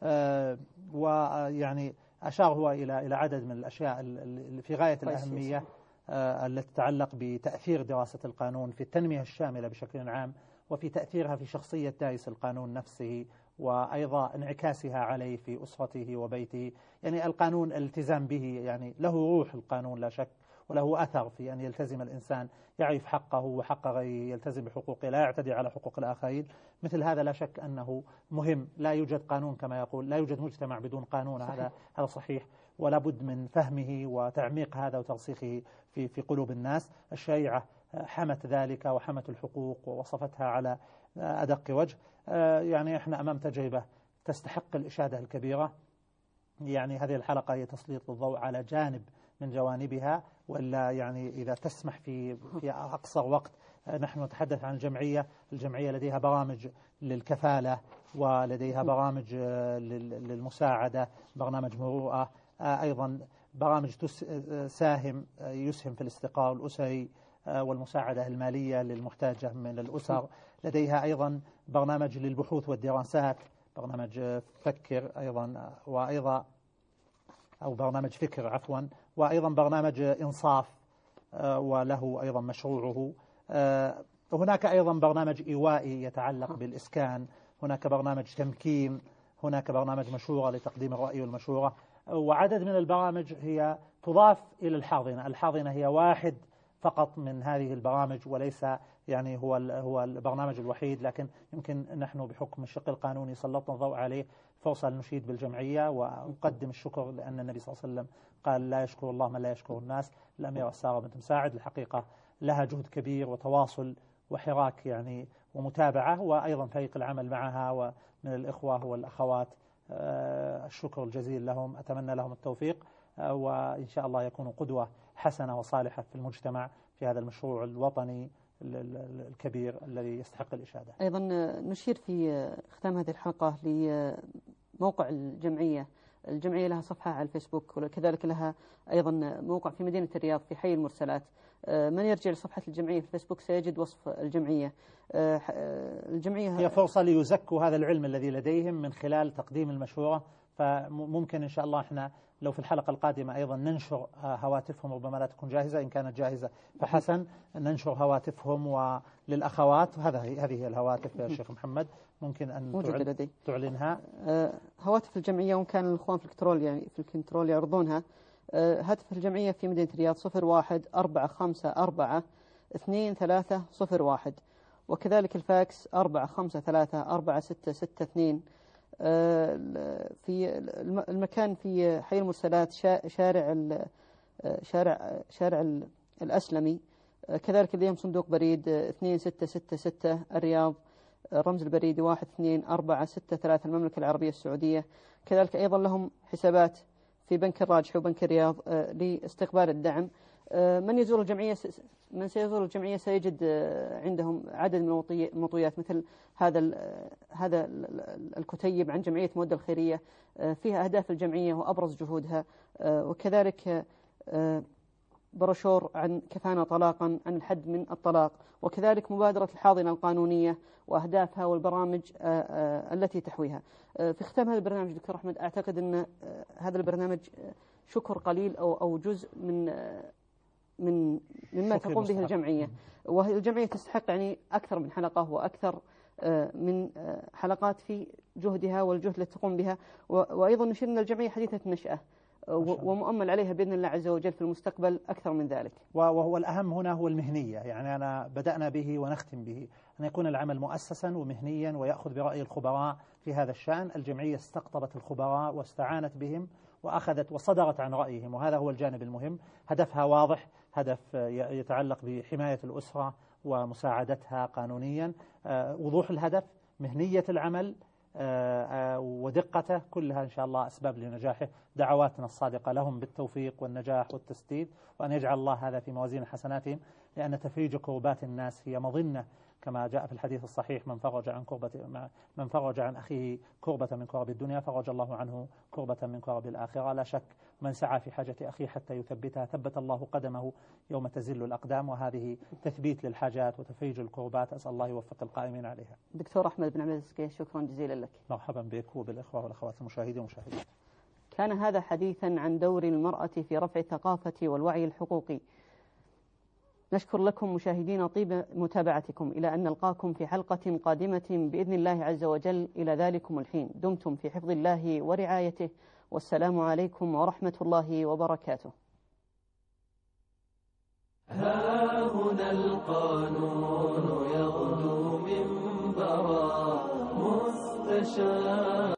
ويعني أشار هو إلى إلى عدد من الأشياء في غاية الأهمية التي تتعلق بتأثير دراسة القانون في التنمية الشاملة بشكل عام، وفي تأثيرها في شخصية دارس القانون نفسه، وأيضا انعكاسها عليه في أسرته وبيته. يعني القانون الالتزام به يعني له روح القانون لا شك، وله أثر في أن يلتزم الإنسان، يعرف حقه وحق غيره، يلتزم بحقوقه، لا يعتدي على حقوق الآخرين. مثل هذا لا شك أنه مهم. لا يوجد قانون كما يقول، لا يوجد مجتمع بدون قانون. صحيح. هذا هذا صحيح، ولا بد من فهمه وتعميق هذا وترسيخه في في قلوب الناس. الشريعة حمت ذلك وحمت الحقوق ووصفتها على أدق وجه. يعني احنا أمام تجربة تستحق الإشادة الكبيرة. يعني هذه الحلقة هي تسليط الضوء على جانب من جوانبها، وإلا يعني إذا تسمح في في أقصر وقت نحن نتحدث عن الجمعية. الجمعية لديها برامج للكفالة، ولديها برامج للمساعدة، برنامج مروءة، أيضا برامج تساهم يسهم في الاستقرار الأسري، والمساعدة المالية للمحتاجة من الأسر. لديها أيضا برنامج للبحوث والدراسات، برنامج فكر أيضا، وأيضا أو برنامج فكر عفوا، وأيضا برنامج إنصاف وله أيضا مشروعه. هناك أيضا برنامج إيوائي يتعلق بالإسكان، هناك برنامج تمكين، هناك برنامج مشورة لتقديم الرأي والمشورة، وعدد من البرامج هي تضاف إلى الحاضنة. الحاضنة هي واحد فقط من هذه البرامج وليس يعني هو هو البرنامج الوحيد، لكن يمكن نحن بحكم الشق القانوني سلطنا الضوء عليه فرصة نشيد بالجمعية. وأقدم الشكر لأن النبي صلى الله عليه وسلم قال لا يشكر الله من لا يشكر الناس. الأميرة سارة بنت مساعد الحقيقة لها جهد كبير وتواصل وحراك يعني ومتابعة، وأيضا فريق العمل معها ومن الإخوة والأخوات الشكر الجزيل لهم. أتمنى لهم التوفيق وإن شاء الله يكونوا قدوة حسنة وصالحة في المجتمع في هذا المشروع الوطني الكبير الذي يستحق الإشادة. أيضا نشير في ختام هذه الحلقة لموقع الجمعية. الجمعية لها صفحة على الفيسبوك وكذلك لها أيضا موقع في مدينة الرياض في حي المرسلات. من يرجع لصفحة الجمعية في الفيسبوك سيجد وصف الجمعية. الجمعية هي فرصة ليزكوا هذا العلم الذي لديهم من خلال تقديم المشورة. فممكن إن شاء الله إحنا لو في الحلقة القادمة أيضا ننشر هواتفهم، ربما لا تكون جاهزة، إن كانت جاهزة فحسن ننشر هواتفهم وللأخوات. هذا هذه هي الهواتف يا شيخ محمد، ممكن أن تعلن تعلنها. هواتف الجمعية وإن كان الإخوان في الكنترول يعني في الكنترول يعرضونها. هاتف الجمعية في مدينة الرياض صفر واحد أربعة خمسة أربعة اثنين ثلاثة صفر واحد، وكذلك الفاكس أربعة خمسة ثلاثة أربعة ستة ستة اثنين. في المكان في حي المرسلات شارع شارع شارع الأسلمي. كذلك لديهم صندوق بريد اثنين ستة ستة ستة الرياض، رمز البريد واحد اثنين أربعة ستة ثلاثة المملكة العربية السعودية. كذلك أيضا لهم حسابات في بنك الراجحي وبنك الرياض لاستقبال الدعم. من يزور الجمعية من سيزور الجمعية سيجد عندهم عدد من المطويات مثل هذا هذا الكتيب عن جمعية مودة الخيرية فيها أهداف الجمعية وأبرز جهودها، وكذلك بروشور عن كفانا طلاقا عن الحد من الطلاق، وكذلك مبادرة الحاضنة القانونية وأهدافها والبرامج التي تحويها. في ختام هذا البرنامج دكتور أحمد، أعتقد أن هذا البرنامج شكر قليل أو أو جزء من من مما تقوم به الجمعية، وهي الجمعية تستحق يعني أكثر من حلقة وأكثر من حلقات في جهدها والجهد التي تقوم بها. وأيضا نشير أن الجمعية حديثة النشأة ومؤمل عليها بإذن الله عز وجل في المستقبل أكثر من ذلك. وهو الأهم هنا هو المهنية، يعني أنا بدأنا به ونختم به، أن يكون العمل مؤسسا ومهنيا ويأخذ برأي الخبراء في هذا الشأن. الجمعية استقطبت الخبراء واستعانت بهم وأخذت وصدرت عن رأيهم، وهذا هو الجانب المهم. هدفها واضح، هدف يتعلق بحماية الأسرة ومساعدتها قانونيا. وضوح الهدف، مهنية العمل ودقته، كلها إن شاء الله أسباب لنجاحه. دعواتنا الصادقة لهم بالتوفيق والنجاح والتسديد، وأن يجعل الله هذا في موازين حسناتهم، لأن تفريج كربات الناس هي مظنة كما جاء في الحديث الصحيح: من فرج عن كربة من فرج عن أخيه كربة من كرب الدنيا فرج الله عنه كربة من كرب الآخرة. لا شك من سعى في حاجة أخيه حتى يثبتها ثبت الله قدمه يوم تزل الأقدام، وهذه تثبيت للحاجات وتفريج الكربات. أسأل الله يوفق القائمين عليها. دكتور أحمد بن عبد العزيز، شكرا جزيلا لك. مرحبا بك وبالإخوة والأخوات المشاهدين والمشاهدات. كان هذا حديثا عن دور المرأة في رفع الثقافة والوعي الحقوقي. نشكر لكم مشاهدين طيب متابعتكم، إلى أن نلقاكم في حلقة قادمة بإذن الله عز وجل. إلى ذلكم الحين دمتم في حفظ الله ورعايته، والسلام عليكم ورحمة الله وبركاته. ها هنا القانون يغدو منبرا مستشار